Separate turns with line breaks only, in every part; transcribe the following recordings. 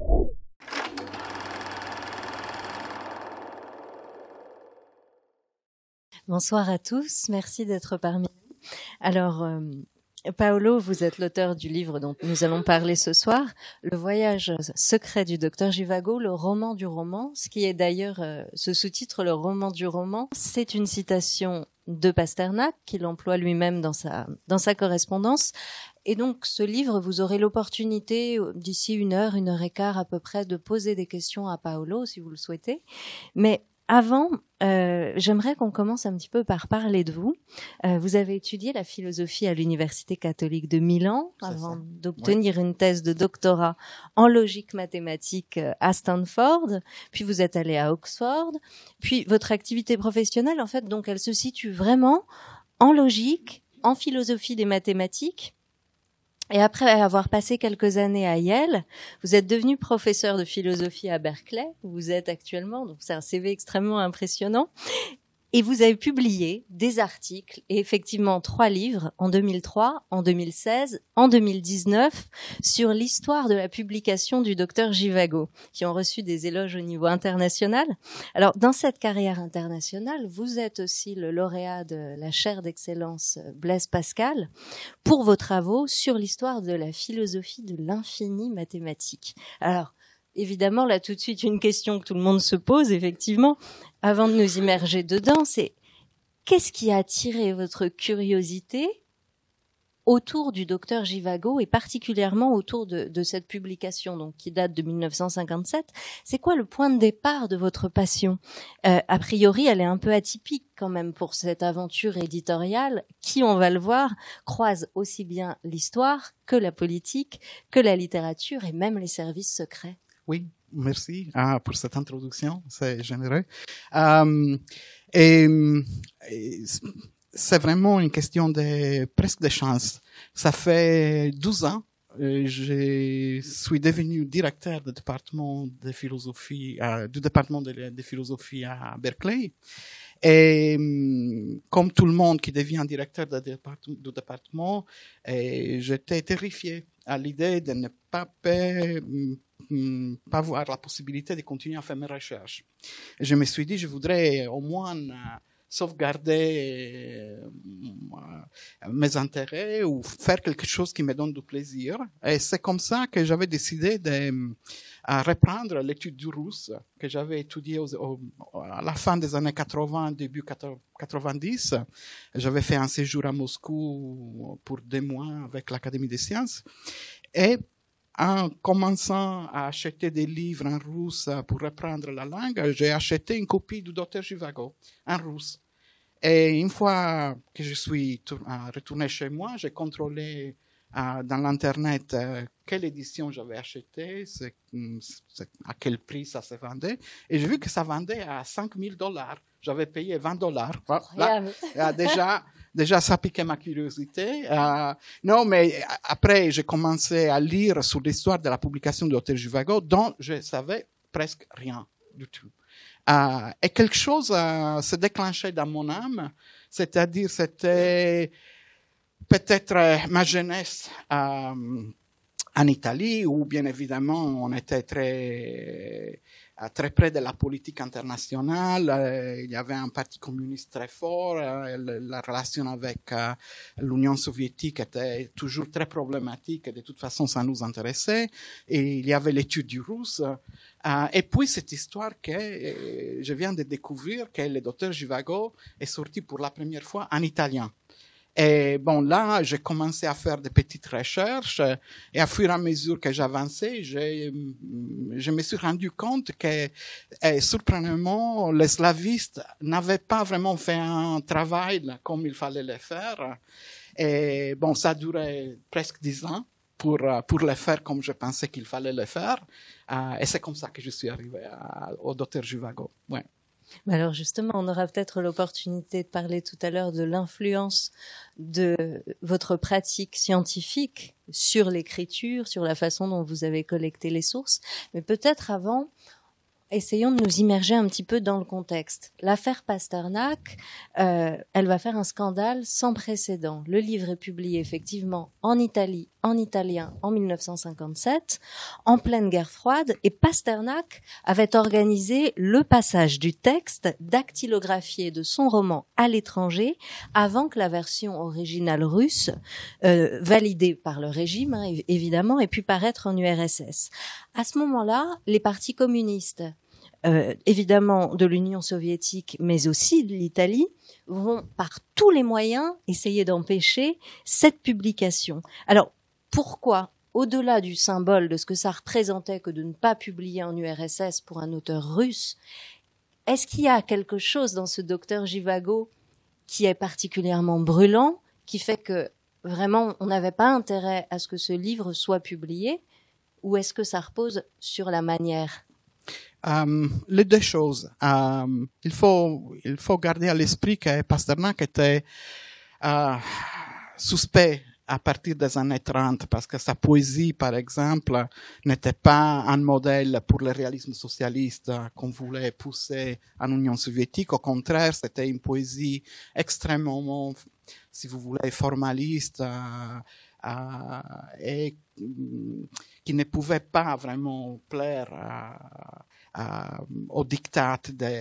Bonsoir à tous, merci d'être parmi nous. Alors, Paolo, vous êtes l'auteur du livre dont nous allons parler ce soir, Le voyage secret du docteur Zhivago, le roman du roman, ce qui est d'ailleurs ce sous-titre, le roman du roman, c'est une citation de Pasternak qu'il emploie lui-même dans sa correspondance. Et donc, ce livre, vous aurez l'opportunité d'ici 1 heure et quart à peu près de poser des questions à Paolo, si vous le souhaitez. Mais avant, j'aimerais qu'on commence un petit peu par parler de vous. Vous avez étudié la philosophie à l'Université catholique de Milan avant d'obtenir une thèse de doctorat en logique mathématique à Stanford. Puis vous êtes allé à Oxford. Puis votre activité professionnelle, en fait, donc elle se situe vraiment en logique, en philosophie des mathématiques. Et après avoir passé quelques années à Yale, vous êtes devenu professeur de philosophie à Berkeley, où vous êtes actuellement, donc c'est un CV extrêmement impressionnant. Et vous avez publié des articles, et effectivement 3 livres, en 2003, en 2016, en 2019, sur l'histoire de la publication du docteur Zhivago, qui ont reçu des éloges au niveau international. Alors, dans cette carrière internationale, vous êtes aussi le lauréat de la chaire d'excellence Blaise Pascal pour vos travaux sur l'histoire de la philosophie de l'infini mathématique. Alors, évidemment, là, tout de suite, une question que tout le monde se pose, effectivement, avant de nous immerger dedans, c'est qu'est-ce qui a attiré votre curiosité autour du docteur Zhivago et particulièrement autour de cette publication, donc qui date de 1957. C'est quoi le point de départ de votre passion ? A priori, elle est un peu atypique quand même pour cette aventure éditoriale qui, on va le voir, croise aussi bien l'histoire que la politique, que la littérature et même les services secrets.
Oui, merci pour cette introduction, c'est généreux. C'est vraiment une question presque de chance. Ça fait 12 ans, je suis devenu directeur du département de philosophie, de philosophie à Berkeley. Et comme tout le monde qui devient directeur du département, j'étais terrifié à l'idée de ne pas avoir la possibilité de continuer à faire mes recherches. Et je me suis dit, je voudrais au moins sauvegarder mes intérêts ou faire quelque chose qui me donne du plaisir. Et c'est comme ça que j'avais décidé de reprendre l'étude du russe que j'avais étudié à la fin des années 80, début 90. J'avais fait un séjour à Moscou pour 2 mois avec l'Académie des sciences. Et en commençant à acheter des livres en russe pour reprendre la langue, j'ai acheté une copie du docteur Zhivago en russe. Et une fois que je suis retourné chez moi, j'ai contrôlé dans l'Internet quelle édition j'avais acheté, à quel prix ça se vendait. Et j'ai vu que ça vendait à $5,000. J'avais payé $20. Là, déjà, ça piquait ma curiosité. Non, mais après, j'ai commencé à lire sur l'histoire de la publication de docteur Zhivago, dont je savais presque rien du tout. Et quelque chose s'est déclenché dans mon âme, c'est-à-dire c'était peut-être ma jeunesse en Italie, où bien évidemment on était très près de la politique internationale. Il y avait un parti communiste très fort. La relation avec l'Union soviétique était toujours très problématique. Et de toute façon, ça nous intéressait. Et il y avait l'étude du russe. Et puis cette histoire que je viens de découvrir, que le docteur Zhivago est sorti pour la première fois en italien. Et bon, là, j'ai commencé à faire des petites recherches et à fur et à mesure que j'avançais, je me suis rendu compte que, surprenamment, les slavistes n'avaient pas vraiment fait un travail comme il fallait le faire. Et bon, ça a duré presque 10 ans pour le faire comme je pensais qu'il fallait le faire. Et c'est comme ça que je suis arrivé au docteur Zhivago. Ouais.
Alors justement, on aura peut-être l'opportunité de parler tout à l'heure de l'influence de votre pratique scientifique sur l'écriture, sur la façon dont vous avez collecté les sources. Mais peut-être avant, essayons de nous immerger un petit peu dans le contexte. L'affaire Pasternak, elle va faire un scandale sans précédent. Le livre est publié effectivement en Italie, en italien, en 1957, en pleine guerre froide, et Pasternak avait organisé le passage du texte dactylographié de son roman à l'étranger avant que la version originale russe, validée par le régime, hein, évidemment, ait pu paraître en URSS. À ce moment-là, les partis communistes, évidemment de l'Union soviétique, mais aussi de l'Italie, vont par tous les moyens essayer d'empêcher cette publication. Alors, pourquoi, au-delà du symbole de ce que ça représentait que de ne pas publier en URSS pour un auteur russe, est-ce qu'il y a quelque chose dans ce docteur Zhivago qui est particulièrement brûlant, qui fait que vraiment on n'avait pas intérêt à ce que ce livre soit publié, ou est-ce que ça repose sur la manière?
Les deux choses. Il faut garder à l'esprit que Pasternak était suspect à partir des années 30, parce que sa poésie, par exemple, n'était pas un modèle pour le réalisme socialiste qu'on voulait pousser en Union soviétique. Au contraire, c'était une poésie extrêmement, si vous voulez, formaliste et qui ne pouvait pas vraiment plaire au diktat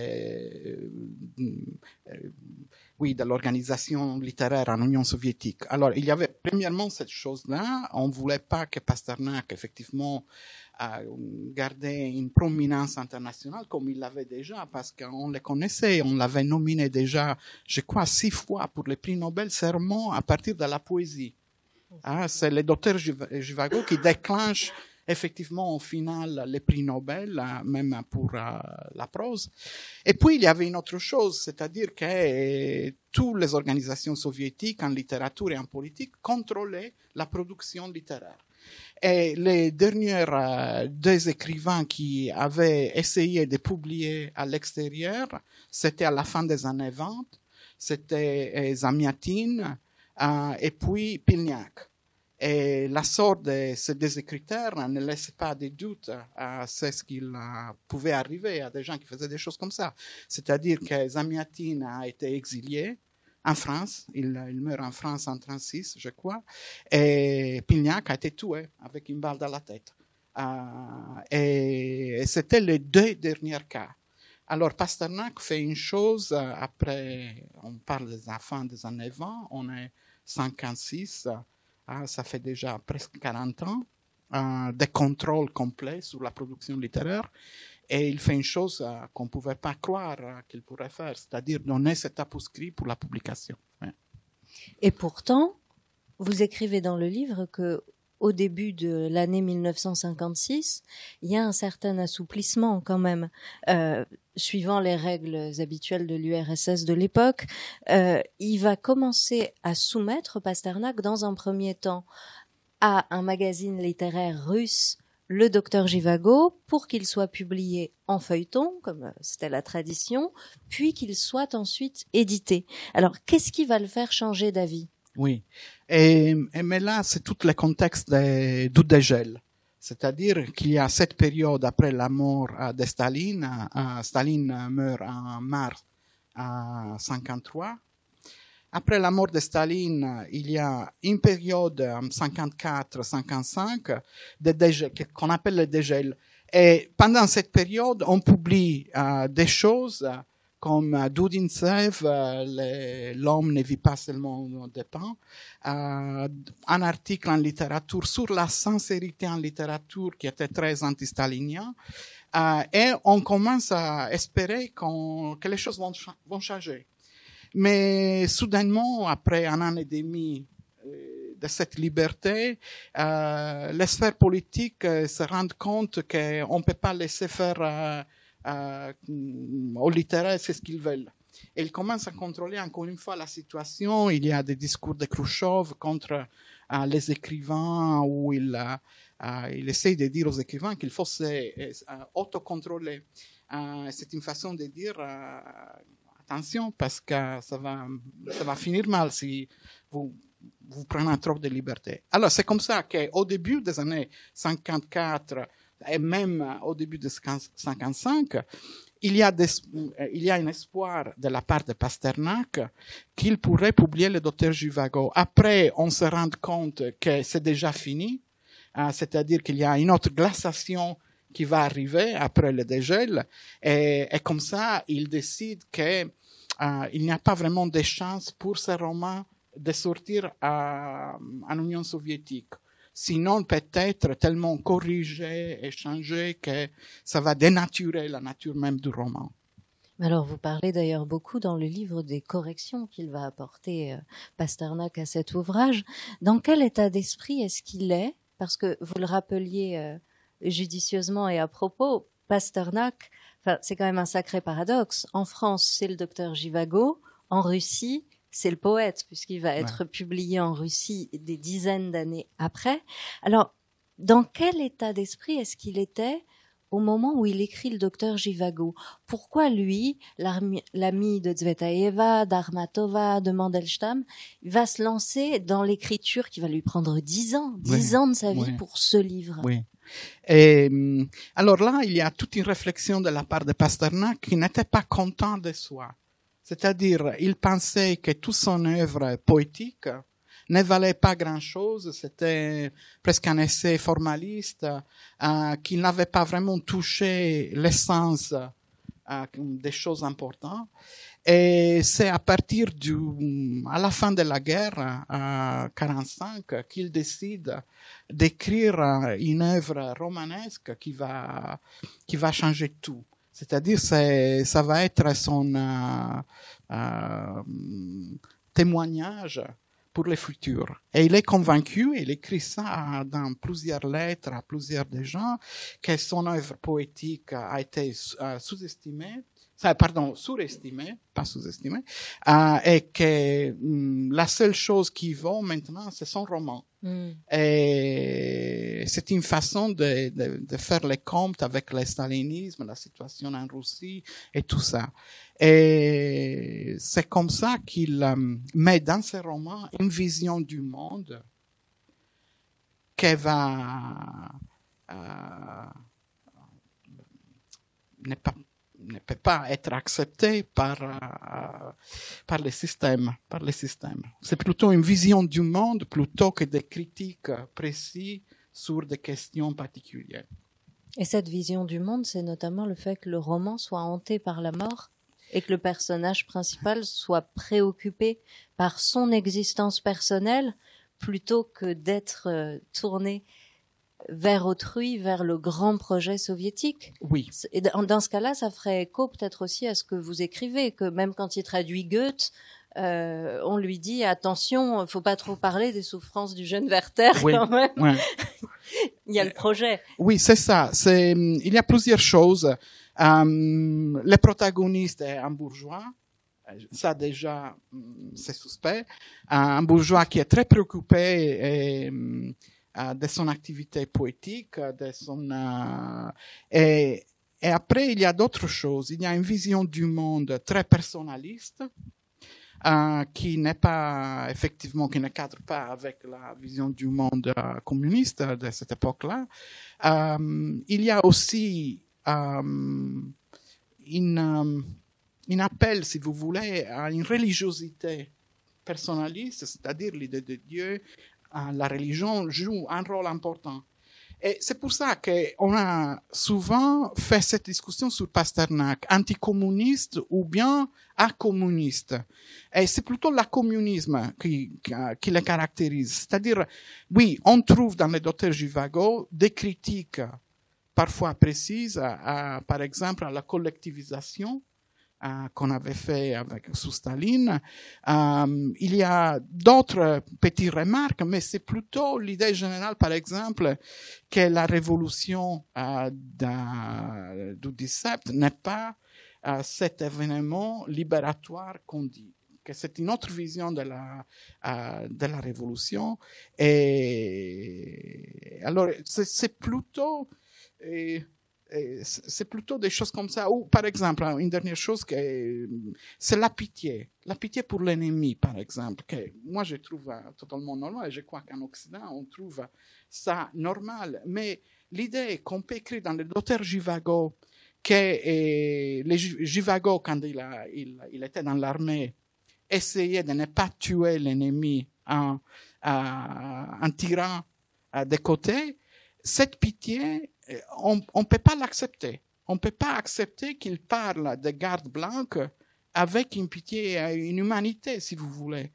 de l'organisation littéraire en Union soviétique. Alors, il y avait premièrement cette chose-là. On ne voulait pas que Pasternak, effectivement, gardait une prominence internationale comme il l'avait déjà, parce qu'on le connaissait, on l'avait nominé déjà, je crois, 6 fois pour le prix Nobel seulement à partir de la poésie. C'est le docteur Zhivago qui déclenche effectivement au final les prix Nobel, même pour la prose. Et puis il y avait une autre chose, c'est-à-dire que toutes les organisations soviétiques en littérature et en politique contrôlaient la production littéraire. Et les derniers deux écrivains qui avaient essayé de publier à l'extérieur, c'était à la fin des années 20, c'était Zamiatin et puis Pilniak. Et la sorte de ces deux écrivains ne laisse pas de doute à ce qu'il pouvait arriver à des gens qui faisaient des choses comme ça. C'est-à-dire que Zamiatin a été exilé en France, il meurt en France en 1936, je crois, et Pilniak a été tué avec une balle dans la tête. Et c'était les deux derniers cas. Alors Pasternak fait une chose, après, on parle de la fin des années 20, on est 56, ça fait déjà presque 40 ans, de contrôle complet sur la production littéraire, et il fait une chose qu'on ne pouvait pas croire qu'il pourrait faire, c'est-à-dire donner cet apuscrit pour la publication. Ouais.
Et pourtant, vous écrivez dans le livre que au début de l'année 1956, il y a un certain assouplissement quand même, suivant les règles habituelles de l'URSS de l'époque. Il va commencer à soumettre Pasternak dans un premier temps à un magazine littéraire russe, le docteur Zhivago, pour qu'il soit publié en feuilleton, comme c'était la tradition, puis qu'il soit ensuite édité. Alors, qu'est-ce qui va le faire changer d'avis?
Oui, mais là, c'est tout le contexte du dégel. C'est-à-dire qu'il y a cette période après la mort de Staline. Staline meurt en mars 1953. Après la mort de Staline, il y a une période en 54-55 de dégel, qu'on appelle le dégel. Et pendant cette période, on publie des choses comme Doudintsev, l'homme ne vit pas seulement de pain, un article en littérature sur la sincérité en littérature qui était très anti-stalinien, et on commence à espérer que les choses vont changer. Mais soudainement, après un an et demi de cette liberté, les sphères politiques se rendent compte qu'on ne peut pas laisser faire aux littéraires, c'est ce qu'ils veulent. Et ils commencent à contrôler encore une fois la situation. Il y a des discours de Khrouchtchev contre les écrivains où il essaye de dire aux écrivains qu'il faut s'autocontrôler. C'est une façon de dire attention parce que ça va finir mal si vous prenez trop de liberté. Alors c'est comme ça qu'au début des années 54, et même au début de 1955, il y a un espoir de la part de Pasternak qu'il pourrait publier le docteur Zhivago. Après, on se rend compte que c'est déjà fini, c'est-à-dire qu'il y a une autre glaciation qui va arriver après le dégel, et comme ça, il décide que il n'y a pas vraiment de chance pour ce roman de sortir en Union soviétique. Sinon, peut-être tellement corrigé et changé que ça va dénaturer la nature même du roman.
Alors, vous parlez d'ailleurs beaucoup dans le livre des corrections qu'il va apporter Pasternak à cet ouvrage. Dans quel état d'esprit est-ce qu'il est? Parce que vous le rappeliez judicieusement et à propos, Pasternak, c'est quand même un sacré paradoxe. En France, c'est le docteur Zhivago. En Russie, c'est le poète, puisqu'il va être publié en Russie des dizaines d'années après. Alors, dans quel état d'esprit est-ce qu'il était au moment où il écrit le docteur Zhivago? Pourquoi lui, l'ami de Tsvetaeva, d'Armatova, de Mandelstam, il va se lancer dans l'écriture qui va lui prendre 10 ans de sa vie pour ce livre?
Oui. Et, alors là, il y a toute une réflexion de la part de Pasternak qui n'était pas content de soi. C'est-à-dire, il pensait que toute son œuvre poétique ne valait pas grand-chose, c'était presque un essai formaliste, qui n'avait pas vraiment touché l'essence des choses importantes. Et c'est à partir à la fin de la guerre, en 1945, qu'il décide d'écrire une œuvre romanesque qui va changer tout. C'est-à-dire, ça va être son témoignage pour le futur. Et il est convaincu, il écrit ça dans plusieurs lettres à plusieurs des gens, que son œuvre poétique a été surestimée, pas sous-estimée, et que la seule chose qui vaut maintenant, c'est son roman. Et c'est une façon de faire les comptes avec le stalinisme, la situation en Russie et tout ça. Et c'est comme ça qu'il met dans ses romans une vision du monde qui ne peut pas être acceptée par le système. C'est plutôt une vision du monde plutôt que des critiques précises sur des questions particulières.
Et cette vision du monde, c'est notamment le fait que le roman soit hanté par la mort et que le personnage principal soit préoccupé par son existence personnelle plutôt que d'être tourné vers autrui, vers le grand projet soviétique.
Oui.
Et dans ce cas-là, ça ferait écho peut-être aussi à ce que vous écrivez, que même quand il traduit Goethe, on lui dit attention, faut pas trop parler des souffrances du jeune Werther quand même.
Ouais.
Il y a le projet.
Oui, c'est ça. Il y a plusieurs choses. Le protagoniste est un bourgeois. Ça déjà, c'est suspect. Un bourgeois qui est très préoccupé de son activité poétique, et après il y a d'autres choses. Il y a une vision du monde très personnaliste, qui n'est pas effectivement, qui ne cadre pas avec la vision du monde communiste de cette époque-là. Il y a aussi un appel, si vous voulez, à une religiosité personnaliste, c'est-à-dire l'idée de Dieu. La religion joue un rôle important. Et c'est pour ça qu'on a souvent fait cette discussion sur Pasternak, anticommuniste ou bien acommuniste. Et c'est plutôt l'acommunisme qui le caractérise. C'est-à-dire, oui, on trouve dans le docteur Zhivago des critiques parfois précises, par exemple, à la collectivisation, qu'on avait fait sous Staline. Il y a d'autres petites remarques, mais c'est plutôt l'idée générale, par exemple, que la révolution du 17 n'est pas cet événement libératoire qu'on dit, que c'est une autre vision de la révolution. Et alors, c'est plutôt c'est plutôt des choses comme ça. Ou, par exemple, une dernière chose, c'est la pitié. La pitié pour l'ennemi, par exemple, que moi, je trouve totalement normal. Et je crois qu'en Occident, on trouve ça normal. Mais l'idée qu'on peut écrire dans le docteur Zhivago, que Zhivago, quand il était dans l'armée, essayait de ne pas tuer l'ennemi en tirant des côtés, cette pitié, on ne peut pas l'accepter. On ne peut pas accepter qu'il parle de garde blanche avec une pitié, une humanité, si vous voulez.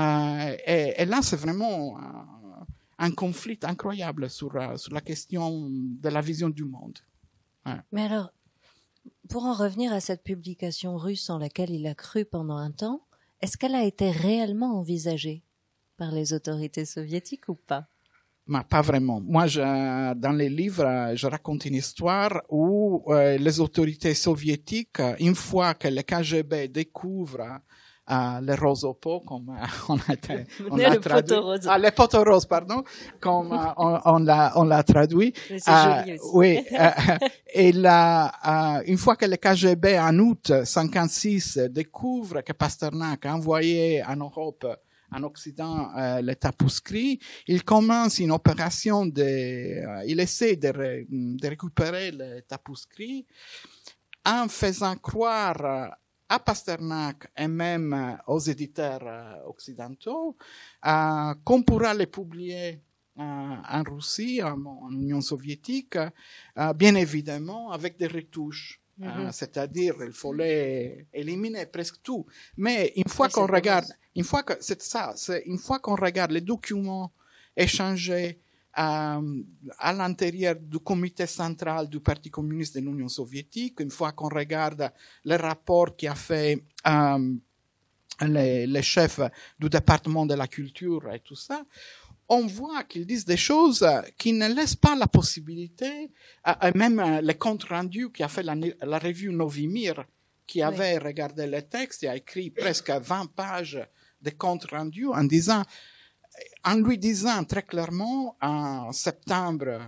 Et là, c'est vraiment un conflit incroyable sur la question de la vision du monde. Ouais.
Mais alors, pour en revenir à cette publication russe en laquelle il a cru pendant un temps, est-ce qu'elle a été réellement envisagée par les autorités soviétiques ou pas?
Mais pas vraiment. Moi, dans les livres, je raconte une histoire où les autorités soviétiques, une fois que le KGB découvre les rosopots, comme on a traduit, les poteaux roses, pardon, comme on l'a traduit.
Mais c'est joli aussi.
Oui. Et là, une fois que le KGB en août 56 découvre que Pasternak a envoyé en Europe, en Occident, les tapuscrits, il commence une opération il essaie de récupérer les tapuscrits en faisant croire à Pasternak et même aux éditeurs occidentaux qu'on pourra les publier en Russie, en Union soviétique, bien évidemment avec des retouches. C'est-à-dire, il fallait éliminer presque tout. Mais une fois qu'on regarde, une fois qu'on regarde les documents échangés à l'intérieur du comité central du Parti communiste de l'Union soviétique, une fois qu'on regarde le rapport qui a fait les chefs du département de la culture et tout ça, on voit qu'ils disent des choses qui ne laissent pas la possibilité, même les comptes rendus qui a fait la revue Novimir, qui avait regardé les textes et a écrit presque 20 pages de comptes rendus en lui disant très clairement, en septembre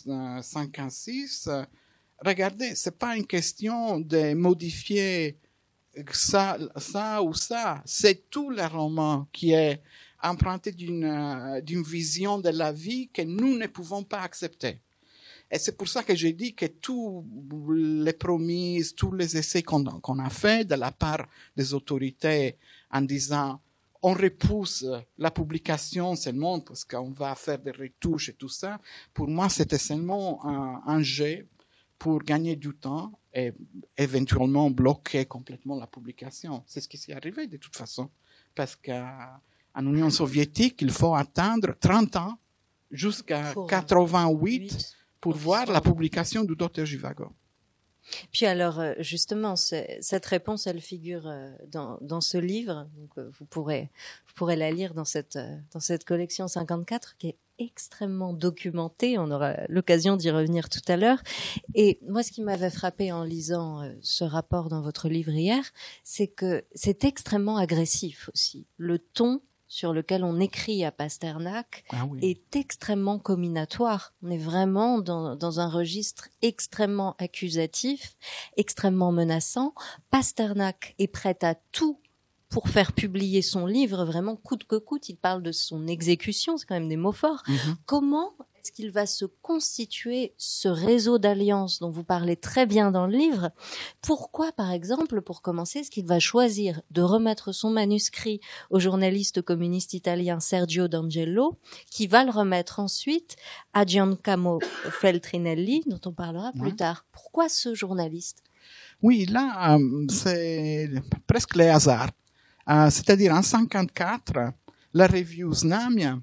56, regardez, c'est pas une question de modifier ça ou ça, c'est tout le roman qui est emprunté d'une vision de la vie que nous ne pouvons pas accepter. Et c'est pour ça que j'ai dit que tous les promises, tous les essais qu'on a fait de la part des autorités en disant on repousse la publication seulement parce qu'on va faire des retouches et tout ça, pour moi c'était seulement un jet pour gagner du temps et éventuellement bloquer complètement la publication. C'est ce qui s'est arrivé de toute façon. Parce qu'en Union soviétique, il faut attendre 30 ans jusqu'à 88 pour voir la publication du Dr. Zhivago.
Puis alors, justement, cette réponse, elle figure dans ce livre. Donc, vous pourrez la lire dans cette collection 54 qui est extrêmement documentée. On aura l'occasion d'y revenir tout à l'heure. Et moi, ce qui m'avait frappé en lisant ce rapport dans votre livre hier, c'est que c'est extrêmement agressif aussi. Le ton sur lequel on écrit à Pasternak est extrêmement comminatoire. On est vraiment dans un registre extrêmement accusatif, extrêmement menaçant. Pasternak est prêt à tout pour faire publier son livre, vraiment coûte que coûte. Il parle de son exécution, c'est quand même des mots forts. Comment est-ce qu'il va se constituer ce réseau d'alliances dont vous parlez très bien dans le livre? Pourquoi, par exemple, pour commencer, est-ce qu'il va choisir de remettre son manuscrit au journaliste communiste italien Sergio D'Angelo, qui va le remettre ensuite à Giacomo Feltrinelli, dont on parlera plus tard? Pourquoi ce journaliste?
Oui, là, c'est presque le hasard. C'est-à-dire, en 1954, la revue Znamia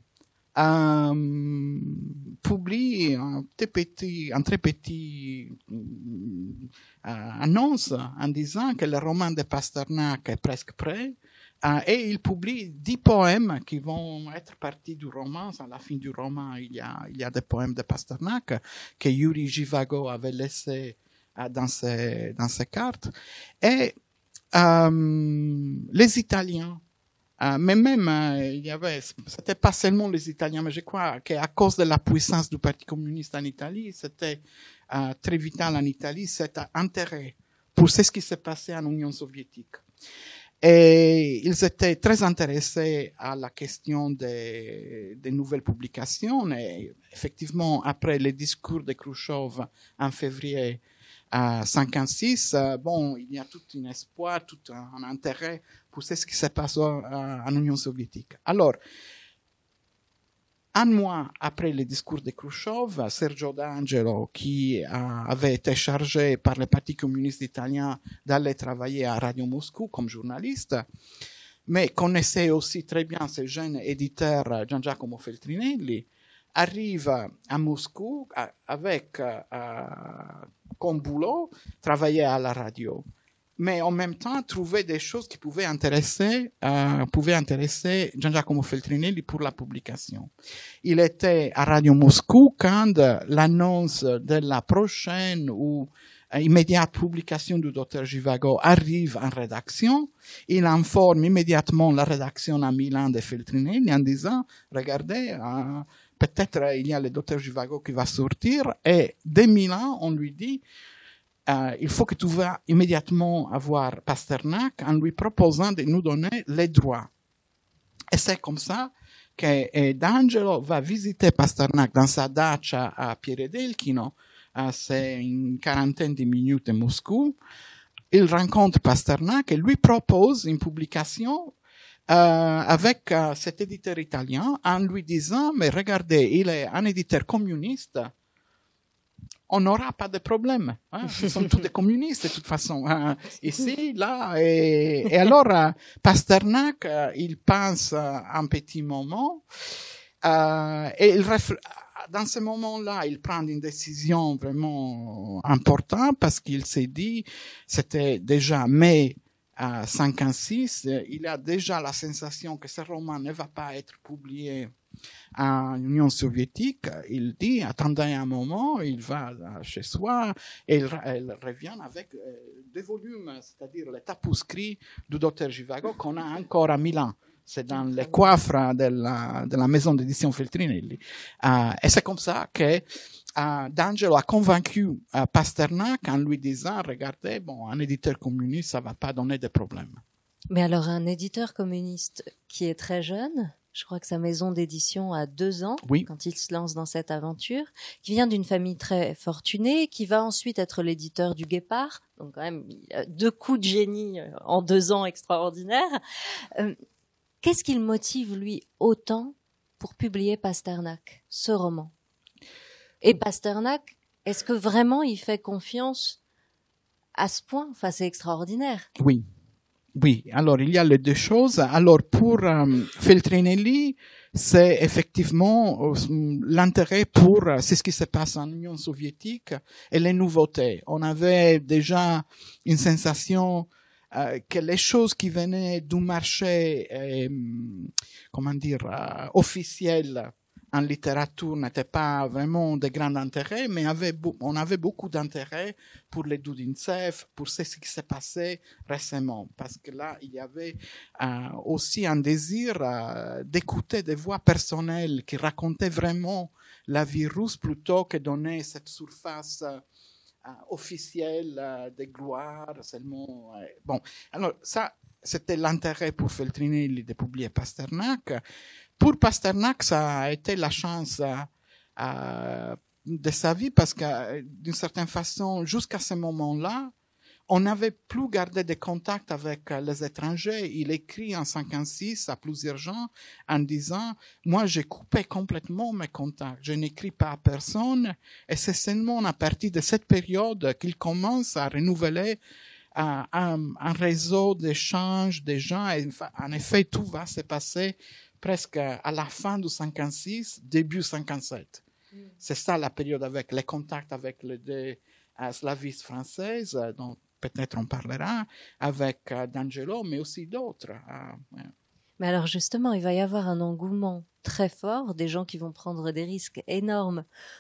publie un très petit annonce en disant que le roman de Pasternak est presque prêt, et il publie 10 poèmes qui vont être partie du roman. À la fin du roman, il y a des poèmes de Pasternak que Yuri Zhivago avait laissés dans ses cartes. Et les Italiens Mais même, c'était pas seulement les Italiens, mais je crois qu'à cause de la puissance du Parti communiste en Italie, c'était très vital en Italie cet intérêt pour ce qui s'est passé en Union soviétique. Et ils étaient très intéressés à la question des nouvelles publications. Et effectivement, après le discours de Khrouchtchev en février 1956, il y a tout un espoir, tout un intérêt pour ce qui s'est passé en Union soviétique. Alors, un mois après le discours de Khrouchtchev, Sergio D'Angelo, qui avait été chargé par le Parti communiste italien d'aller travailler à Radio Moscou comme journaliste, mais connaissait aussi très bien ce jeune éditeur Gian Giacomo Feltrinelli, arrive à Moscou avec comme boulot travailler à la radio, mais en même temps trouver des choses qui pouvaient intéresser Gian Giacomo Feltrinelli pour la publication. Il était à Radio Moscou quand l'annonce de la prochaine ou immédiate publication du Dr Zhivago arrive en rédaction. Il informe immédiatement la rédaction à Milan de Feltrinelli en disant « Regardez, peut-être il y a le Dr Zhivago qui va sortir » et dès Milan, on lui dit il faut que tu vas immédiatement avoir Pasternak en lui proposant de nous donner les droits. Et c'est comme ça que D'Angelo va visiter Pasternak dans sa dacha à Pierre-Delchino, c'est une quarantaine de minutes de Moscou. Il rencontre Pasternak et lui propose une publication avec cet éditeur italien en lui disant « Mais regardez, il est un éditeur communiste, on n'aura pas de problème. Hein. Ils sont tous des communistes de toute façon. Hein. Ici, là, et alors Pasternak, il pense un petit moment et dans ce moment-là, il prend une décision vraiment importante parce qu'il s'est dit, c'était déjà mai 1956, il a déjà la sensation que ce roman ne va pas être publié en Union soviétique. Il dit, attendez un moment, il va chez soi et il revient avec des volumes, c'est-à-dire les tapuscrits du Dr Zhivago qu'on a encore à Milan. C'est dans les coffres de la maison d'édition Feltrinelli. Et c'est comme ça que D'Angelo a convaincu Pasternak en lui disant, regardez, un éditeur communiste, ça va pas donner de problème.
Mais alors, un éditeur communiste qui est très jeune, je crois que sa maison d'édition a 2 ans,
oui,
quand il se lance dans cette aventure, qui vient d'une famille très fortunée, qui va ensuite être l'éditeur du Guépard, donc quand même 2 coups de génie en 2 ans extraordinaires. Qu'est-ce qui le motive, lui, autant pour publier Pasternak, ce roman? Et Pasternak, est-ce que vraiment il fait confiance à ce point? Enfin, c'est extraordinaire.
Oui. Oui, alors il y a les deux choses. Alors pour Feltrinelli, c'est effectivement l'intérêt pour ce qui se passe en Union soviétique et les nouveautés. On avait déjà une sensation que les choses qui venaient du marché, officiel en littérature n'étaient pas vraiment de grand intérêt, mais on avait beaucoup d'intérêt pour les Doudintsev, pour ce qui s'est passé récemment, parce que là, il y avait aussi un désir d'écouter des voix personnelles qui racontaient vraiment la vie russe plutôt que donner cette surface officielle de gloire seulement. Alors ça, c'était l'intérêt pour Feltrinelli de publier Pasternak. Pour Pasternak, ça a été la chance de sa vie parce que, d'une certaine façon, jusqu'à ce moment-là, on n'avait plus gardé de contact avec les étrangers. Il écrit en 1956 à plusieurs gens en disant « Moi, j'ai coupé complètement mes contacts. Je n'écris pas à personne. » Et c'est seulement à partir de cette période qu'il commence à renouveler un réseau d'échanges des gens. Et en effet, tout va se passer presque à la fin du 56, début 57. C'est ça la période avec les contacts avec les deux slavistes françaises, dont peut-être on parlera, avec D'Angelo, mais aussi d'autres.
Mais alors justement, il va y avoir un engouement très fort, des gens qui vont prendre des risques énormes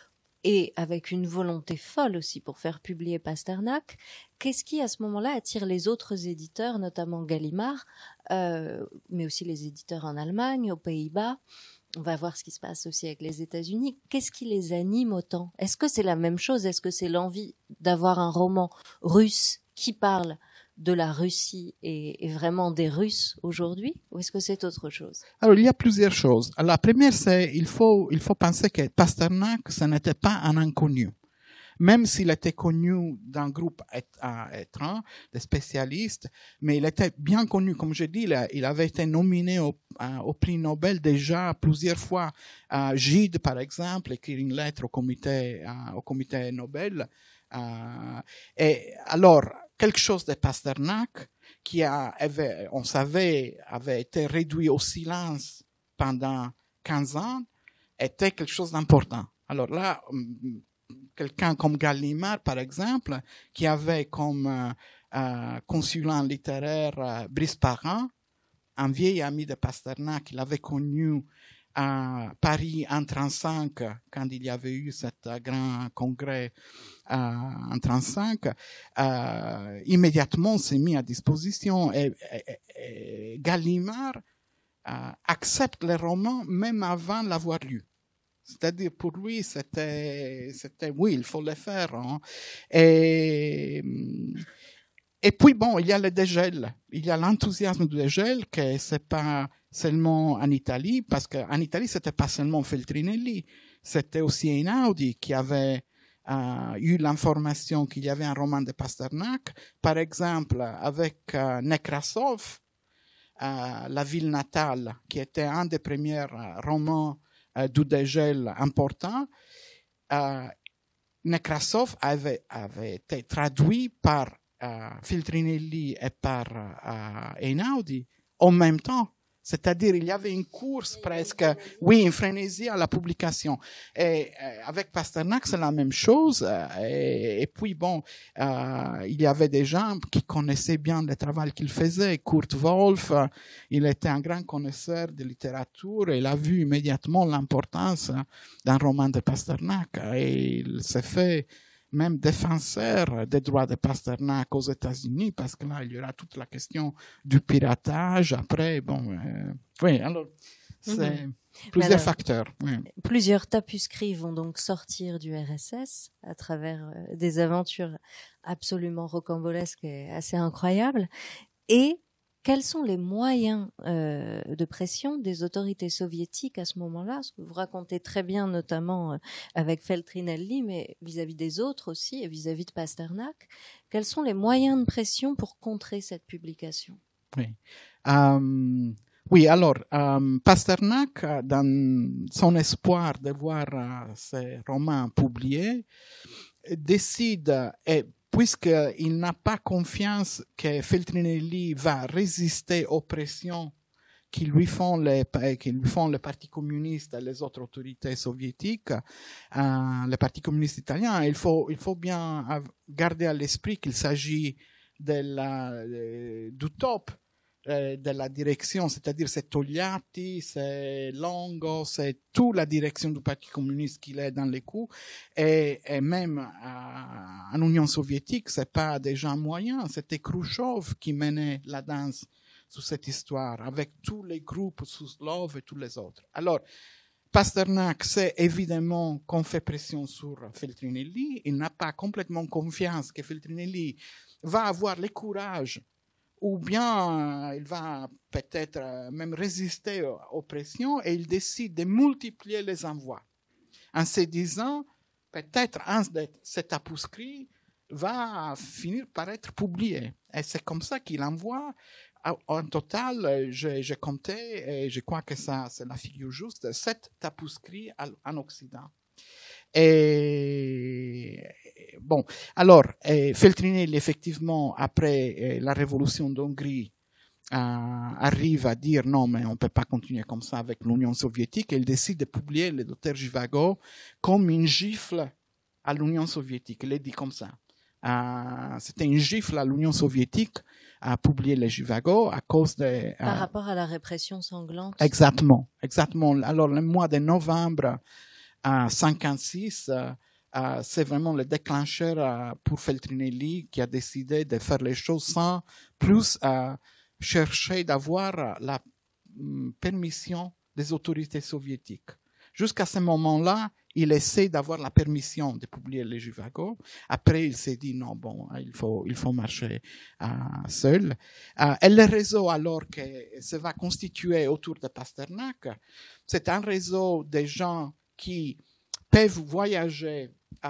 et avec une volonté folle aussi pour faire publier Pasternak. Qu'est-ce qui, à ce moment-là, attire les autres éditeurs, notamment Gallimard, mais aussi les éditeurs en Allemagne, aux Pays-Bas? On va voir ce qui se passe aussi avec les États-Unis. Qu'est-ce qui les anime autant? Est-ce que c'est la même chose? Est-ce que c'est l'envie d'avoir un roman russe qui parle de la Russie et vraiment des Russes aujourd'hui, ou est-ce que c'est autre chose?
Alors, il y a plusieurs choses. La première, c'est il faut penser que Pasternak, ce n'était pas un inconnu. Même s'il était connu d'un groupe étrange, des spécialistes, mais il était bien connu. Comme je dis, il avait été nominé au prix Nobel déjà plusieurs fois. Gide, par exemple, écrire une lettre au comité Nobel. Et alors, quelque chose de Pasternak qui on savait, avait été réduit au silence pendant 15 ans, était quelque chose d'important. Alors là, quelqu'un comme Gallimard, par exemple, qui avait comme consulat littéraire Brice Parent, un vieil ami de Pasternak, il avait connu à Paris en 1935, quand il y avait eu cet grand congrès en 1935, immédiatement s'est mis à disposition et Gallimard accepte le roman même avant l'avoir lu. C'est-à-dire, pour lui, c'était, oui, il faut le faire. Hein. Et puis, bon, il y a le dégel. Il y a l'enthousiasme du dégel, que c'est pas seulement en Italie, parce qu'en Italie, c'était pas seulement Feltrinelli, c'était aussi Einaudi qui avait eu l'information qu'il y avait un roman de Pasternak. Par exemple, avec Nekrasov, La ville natale, qui était un des premiers romans du dégel important, Nekrasov avait été traduit par Feltrinelli et par Einaudi en même temps. C'est-à-dire, il y avait une course presque, oui, une frénésie à la publication. Et avec Pasternak, c'est la même chose. Et puis, bon, il y avait des gens qui connaissaient bien le travail qu'il faisait. Kurt Wolf, il était un grand connaisseur de littérature et il a vu immédiatement l'importance d'un roman de Pasternak. Et il s'est fait même défenseur des droits de Pasternak aux États-Unis, parce que là, il y aura toute la question du piratage. Après, bon, oui, alors, c'est plusieurs facteurs. Oui.
Plusieurs tapuscrits vont donc sortir du RSS à travers des aventures absolument rocambolesques et assez incroyables. Et quels sont les moyens de pression des autorités soviétiques à ce moment-là? Ce que vous racontez très bien, notamment avec Feltrinelli, mais vis-à-vis des autres aussi, et vis-à-vis de Pasternak. Quels sont les moyens de pression pour contrer cette publication?
Oui. Oui, alors, Pasternak, dans son espoir de voir ses romans publiés, décide, puisqu'il n'a pas confiance que Feltrinelli va résister aux pressions qui lui font le Parti communiste et les autres autorités soviétiques, le Parti communiste italien, il faut bien garder à l'esprit qu'il s'agit du top de la direction, c'est-à-dire c'est Togliatti, c'est Longo, c'est toute la direction du Parti communiste qui est dans les coups, et même en Union soviétique, c'est pas des gens moyens, c'était Khrouchtchev qui menait la danse sur cette histoire, avec tous les groupes Souslov et tous les autres. Alors, Pasternak sait évidemment qu'on fait pression sur Feltrinelli, il n'a pas complètement confiance que Feltrinelli va avoir le courage ou bien il va peut-être même résister aux pressions et il décide de multiplier les envois. En se disant, peut-être un de ces tapuscrits va finir par être publié. Et c'est comme ça qu'il envoie, en total, j'ai compté, et je crois que ça, c'est la figure juste, 7 tapuscrits en Occident. Et bon, alors, Feltrinelli, effectivement, après la révolution d'Hongrie, arrive à dire non, mais on ne peut pas continuer comme ça avec l'Union soviétique, et il décide de publier le Docteur Zhivago comme une gifle à l'Union soviétique. Il est dit comme ça. C'était une gifle à l'Union soviétique à publier le Zhivago à cause de...
Par rapport à la répression sanglante.
Exactement, exactement. Alors, le mois de novembre 1956, c'est vraiment le déclencheur pour Feltrinelli qui a décidé de faire les choses sans plus chercher d'avoir la permission des autorités soviétiques. Jusqu'à ce moment-là, il essaie d'avoir la permission de publier les Zhivago. Après, il s'est dit non, bon, il faut marcher seul. Et le réseau alors que se va constituer autour de Pasternak, c'est un réseau de gens qui peuvent voyager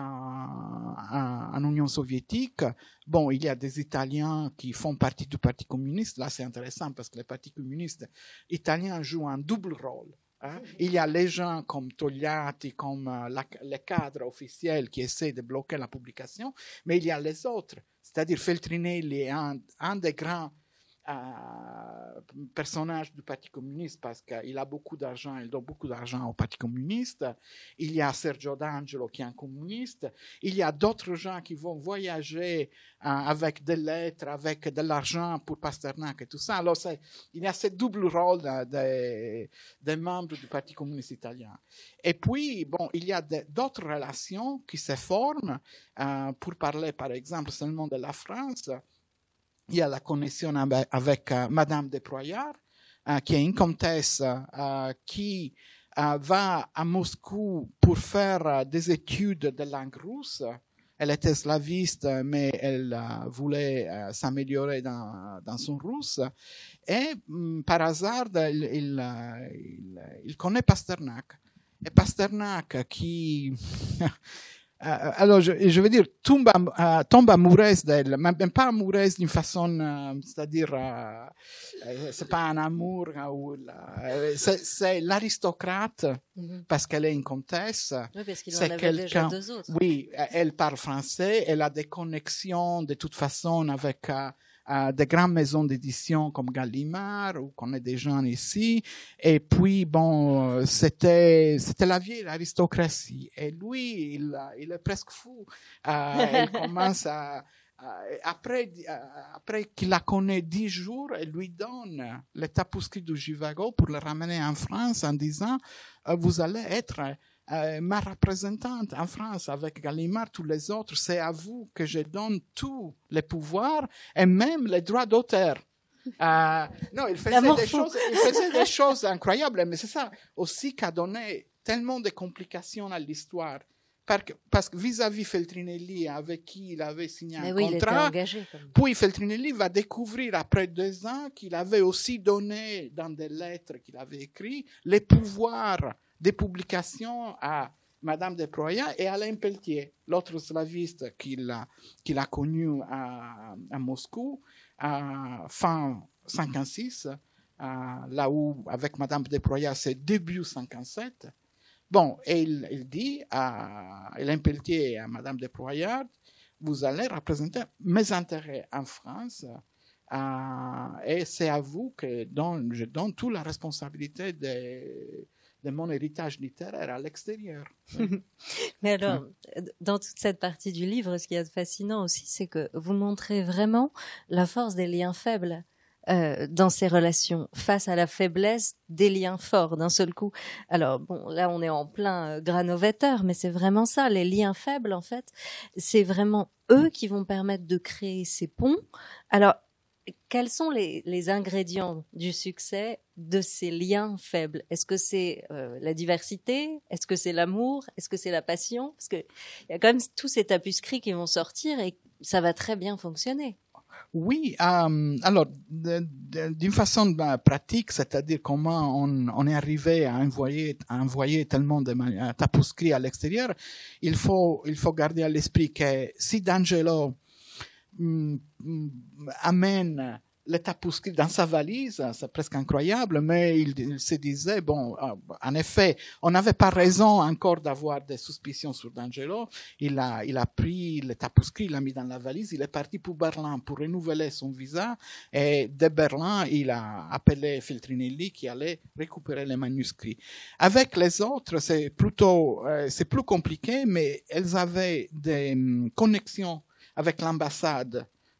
en Union soviétique. Bon, il y a des Italiens qui font partie du Parti communiste. Là, c'est intéressant parce que le Parti communiste italien joue un double rôle. Il y a les gens comme Togliatti, comme les cadres officiels qui essaient de bloquer la publication, mais il y a les autres. C'est-à-dire Feltrinelli est un des grands personnage du Parti communiste parce qu'il a beaucoup d'argent, il donne beaucoup d'argent au Parti communiste. Il y a Sergio D'Angelo qui est un communiste. Il y a d'autres gens qui vont voyager avec des lettres, avec de l'argent pour Pasternak et tout ça. Alors il y a ce double rôle des membres du Parti communiste italien. Et puis, bon, il y a d'autres relations qui se forment. Pour parler, par exemple, seulement de la France, il y a la connexion avec Madame de Proyard, qui est une comtesse qui va à Moscou pour faire des études de langue russe. Elle était slaviste, mais elle voulait s'améliorer dans son russe. Et par hasard, il connaît Pasternak. Et Pasternak qui... alors, je veux dire, tombe amoureuse d'elle, même pas amoureuse d'une façon, c'est-à-dire, c'est pas un amour, c'est l'aristocrate, parce qu'elle est une comtesse.
Oui, parce qu'il en avait déjà deux autres.
Oui, elle parle français, elle a des connexions de toute façon avec des grandes maisons d'édition comme Gallimard, où on connaît des gens ici. Et puis, bon, c'était la vieille aristocratie. Et lui, il est presque fou. Il commence après qu'il la connaît 10 jours, elle lui donne le tapuscrit du Zhivago pour le ramener en France en disant, vous allez être ma représentante en France avec Gallimard, tous les autres, c'est à vous que je donne tous les pouvoirs et même les droits d'auteur. Non, il faisait des choses incroyables, mais c'est ça aussi qui a donné tellement de complications à l'histoire. Parce que vis-à-vis Feltrinelli, avec qui il avait signé un contrat, puis Feltrinelli va découvrir après 2 ans qu'il avait aussi donné dans des lettres qu'il avait écrites les pouvoirs des publications à Madame de Proya et Alain Pelletier, l'autre slaviste qu'il a connu à Moscou, fin 56, là où, avec Madame de Proya, c'est début 57. Bon, et il dit à Alain Pelletier et à Madame de Proya, vous allez représenter mes intérêts en France, et c'est à vous que je donne toute la responsabilité de mon héritage littéraire à l'extérieur.
Mais alors, dans toute cette partie du livre, ce qui est fascinant aussi, c'est que vous montrez vraiment la force des liens faibles dans ces relations, face à la faiblesse des liens forts d'un seul coup. Alors, bon, là, on est en plein granovetter, mais c'est vraiment ça. Les liens faibles, en fait, c'est vraiment eux qui vont permettre de créer ces ponts. Alors, quels sont les ingrédients du succès de ces liens faibles? Est-ce que c'est la diversité? Est-ce que c'est l'amour? Est-ce que c'est la passion? Parce que il y a quand même tous ces tapuscrits qui vont sortir et ça va très bien fonctionner.
Oui, alors d'une façon pratique, c'est-à-dire comment on est arrivé à envoyer tellement de tapuscrits à l'extérieur, il faut garder à l'esprit que si D'Angelo amène le tapuscrit dans sa valise, c'est presque incroyable, mais il se disait, bon, en effet, on n'avait pas raison encore d'avoir des suspicions sur D'Angelo. Il a pris le tapuscrit, il l'a mis dans la valise, il est parti pour Berlin pour renouveler son visa, et de Berlin, il a appelé Feltrinelli qui allait récupérer les manuscrits. Avec les autres, c'est plus compliqué, mais elles avaient des connexions avec l'ambassade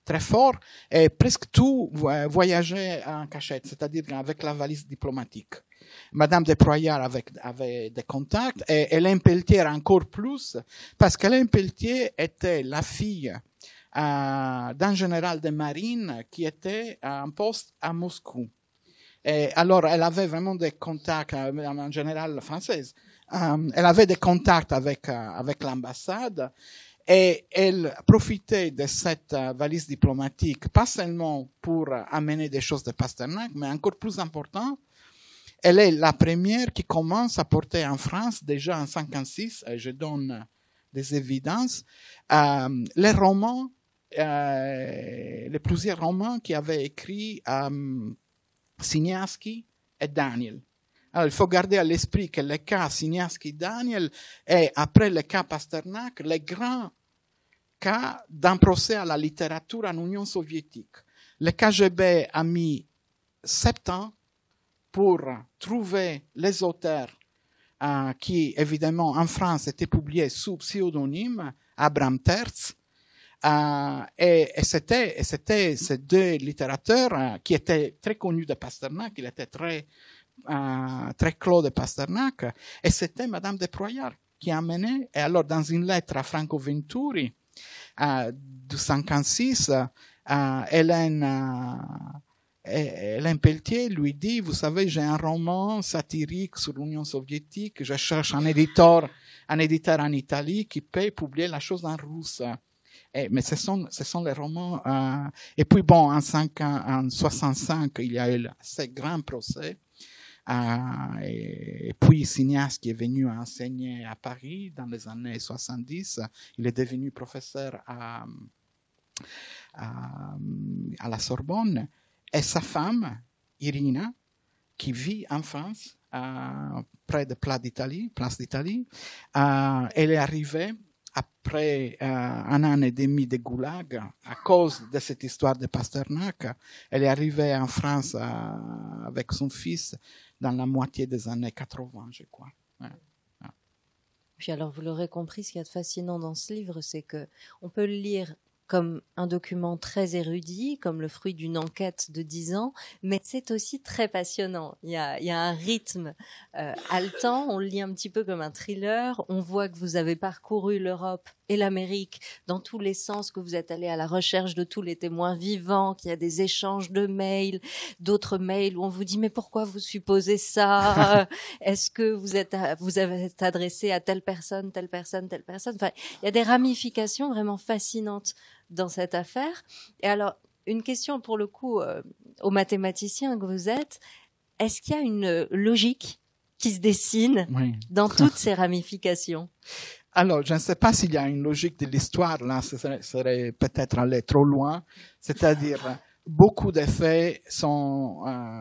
très fort, et presque tout voyageait en cachette, c'est-à-dire avec la valise diplomatique. Madame de Proyard avait des contacts, et Hélène Pelletier encore plus, parce qu'Hélène Pelletier était la fille d'un général de marine qui était en poste à Moscou. Et alors, elle avait vraiment des contacts, en général française, elle avait des contacts avec l'ambassade, et elle profitait de cette valise diplomatique, pas seulement pour amener des choses de Pasternak, mais encore plus important, elle est la première qui commence à porter en France, déjà en 1956, et je donne des évidences, les romans, les plusieurs romans qui avaient écrit Signaski et Daniel. Alors, il faut garder à l'esprit que le cas Signaski-Daniel est, après le cas Pasternak, le grand cas d'un procès à la littérature en Union soviétique. Le KGB a mis 7 ans pour trouver les auteurs qui, évidemment, en France, étaient publiés sous pseudonyme, Abraham Terz, et c'était ces deux littérateurs qui étaient très connus de Pasternak, il était très clos de Pasternak, et c'était Madame de Proyard qui a mené, et alors dans une lettre à Franco Venturi de 1956, Hélène Pelletier lui dit, vous savez, j'ai un roman satirique sur l'Union soviétique, je cherche un éditeur en Italie qui peut publier la chose en russe. Mais ce sont les romans. Et puis bon, en 1965, il y a eu ce grand procès. Et puis Signaski qui est venu enseigner à Paris dans les années 70. Il est devenu professeur à la Sorbonne. Et sa femme, Irina, qui vit en France, près de Place d'Italie, elle est arrivée après un an et demi de goulag, à cause de cette histoire de Pasternak. Elle est arrivée en France avec son fils dans la moitié des années 80, je crois. Ouais.
Puis alors, vous l'aurez compris, ce qu'il y a de fascinant dans ce livre, c'est que on peut le lire comme un document très érudit, comme le fruit d'une enquête de 10 ans, mais c'est aussi très passionnant. Il y a un rythme haletant, on le lit un petit peu comme un thriller, on voit que vous avez parcouru l'Europe et l'Amérique dans tous les sens, que vous êtes allé à la recherche de tous les témoins vivants, qu'il y a des échanges de mails, d'autres mails où on vous dit mais pourquoi vous supposez ça? Est-ce que vous avez adressé à telle personne? Enfin, il y a des ramifications vraiment fascinantes dans cette affaire. Et alors, une question pour le coup aux mathématiciens que vous êtes, est-ce qu'il y a une logique qui se dessine dans toutes ces ramifications?
Alors, je ne sais pas s'il y a une logique de l'histoire, là, ce serait peut-être aller trop loin. C'est-à-dire, beaucoup de faits sont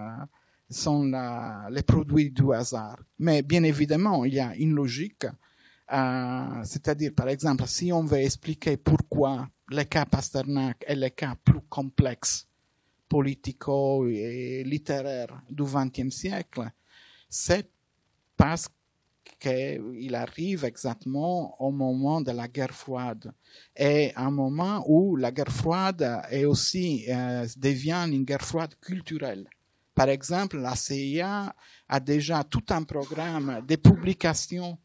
les produits du hasard. Mais bien évidemment, il y a une logique. C'est-à-dire, par exemple, si on veut expliquer pourquoi le cas Pasternak est le cas plus complexe, politico et littéraire du XXe siècle, c'est parce qu'il arrive exactement au moment de la guerre froide, et un moment où la guerre froide est aussi devient une guerre froide culturelle. Par exemple, la CIA a déjà tout un programme de publications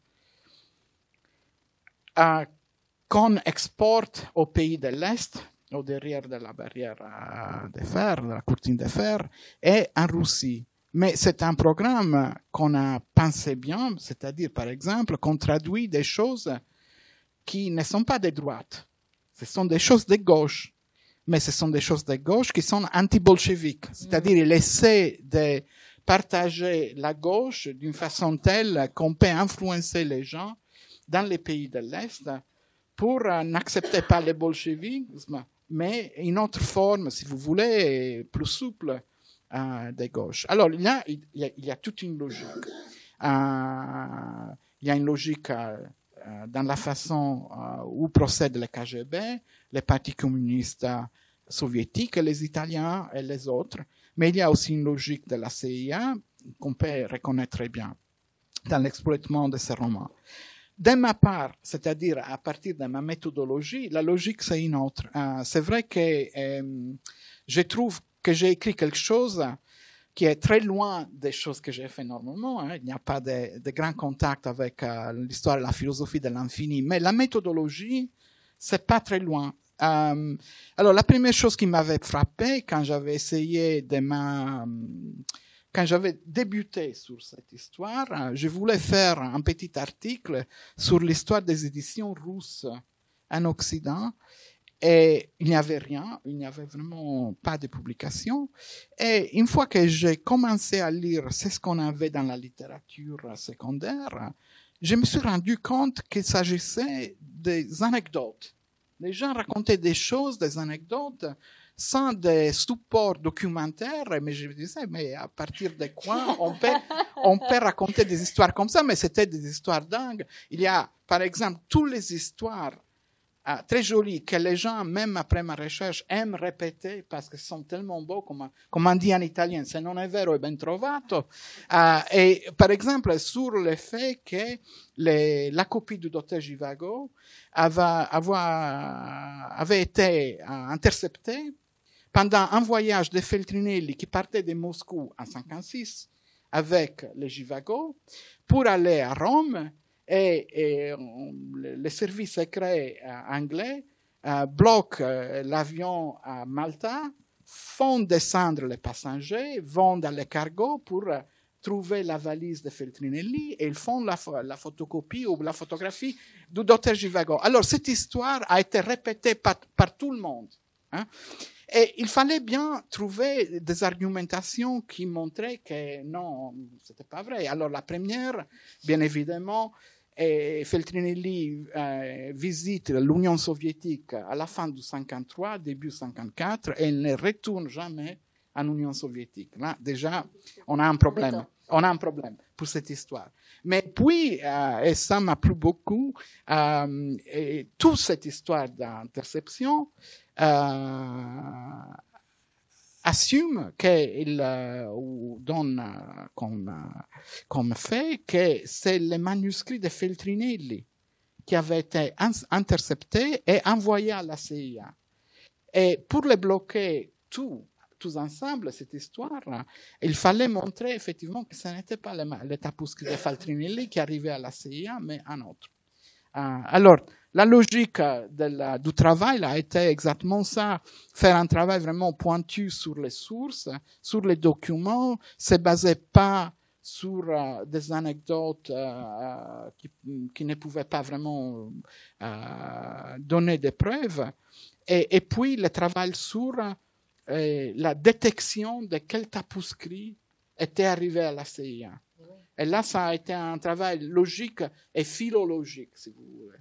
qu'on exporte aux pays de l'Est, au derrière de la barrière de fer, de la courtine de fer, et en Russie. Mais c'est un programme qu'on a pensé bien, c'est-à-dire, par exemple, qu'on traduit des choses qui ne sont pas de droite. Ce sont des choses de gauche. Mais ce sont des choses de gauche qui sont anti-bolcheviques. C'est-à-dire, il essaie de partager la gauche d'une façon telle qu'on peut influencer les gens dans les pays de l'Est pour n'accepter pas le bolchevisme, mais une autre forme, si vous voulez, plus souple de gauche. Alors, là, il y a toute une logique. Il y a une logique dans la façon où procède le KGB, les partis communistes soviétiques, les Italiens et les autres, mais il y a aussi une logique de la CIA qu'on peut reconnaître très bien dans l'exploitement de ces romans. de ma part, c'est-à-dire à partir de ma méthodologie, la logique c'est une autre. C'est vrai que je trouve que j'ai écrit quelque chose qui est très loin des choses que j'ai fait normalement. Il n'y a pas de grand contact avec l'histoire et la philosophie de l'infini, mais la méthodologie, c'est pas très loin. Alors, la première chose qui m'avait frappé quand j'avais essayé quand j'avais débuté sur cette histoire, je voulais faire un petit article sur l'histoire des éditions russes en Occident. Et il n'y avait rien, il n'y avait vraiment pas de publication. Et une fois que j'ai commencé à lire ce qu'on avait dans la littérature secondaire, je me suis rendu compte qu'il s'agissait des anecdotes. Les gens racontaient des choses, des anecdotes, sans des supports documentaires. Mais je me disais, mais à partir de quoi on peut raconter des histoires comme ça? Mais c'était des histoires dingues. Il y a, par exemple, toutes les histoires très jolies que les gens, même après ma recherche, aiment répéter parce que sont tellement beaux, comme on dit en italien, se non è vero è ben trovato. Et par exemple, sur le fait que la copie du docteur Zhivago avait été interceptée pendant un voyage de Feltrinelli qui partait de Moscou en 1956 avec le Zhivago pour aller à Rome. Et le service secret anglais bloque l'avion à Malta, font descendre les passagers, vont dans les cargos pour trouver la valise de Feltrinelli et ils font la photocopie ou la photographie du docteur Zhivago. Alors, cette histoire a été répétée par tout le monde. Et il fallait bien trouver des argumentations qui montraient que non, c'était pas vrai. Alors, la première, bien évidemment, Feltrinelli visite l'Union soviétique à la fin du 53, début 54, et il ne retourne jamais en Union soviétique. Là, déjà, on a un problème. On a un problème pour cette histoire. Mais puis, et ça m'a plu beaucoup, et toute cette histoire d'interception assume qu'il donne comme fait que c'est le manuscrit de Feltrinelli qui avait été intercepté et envoyé à la CIA. Et pour le bloquer tous ensemble, cette histoire, il fallait montrer effectivement que ce n'était pas le tapuscrit de Feltrinelli qui arrivait à la CIA, mais un autre. Alors, la logique du travail a été exactement ça, faire un travail vraiment pointu sur les sources, sur les documents, se baser pas sur des anecdotes qui ne pouvaient pas vraiment donner des preuves, et puis le travail sur la détection de quel tapuscrit était arrivé à la CIA. Et là, ça a été un travail logique et philologique, si vous voulez.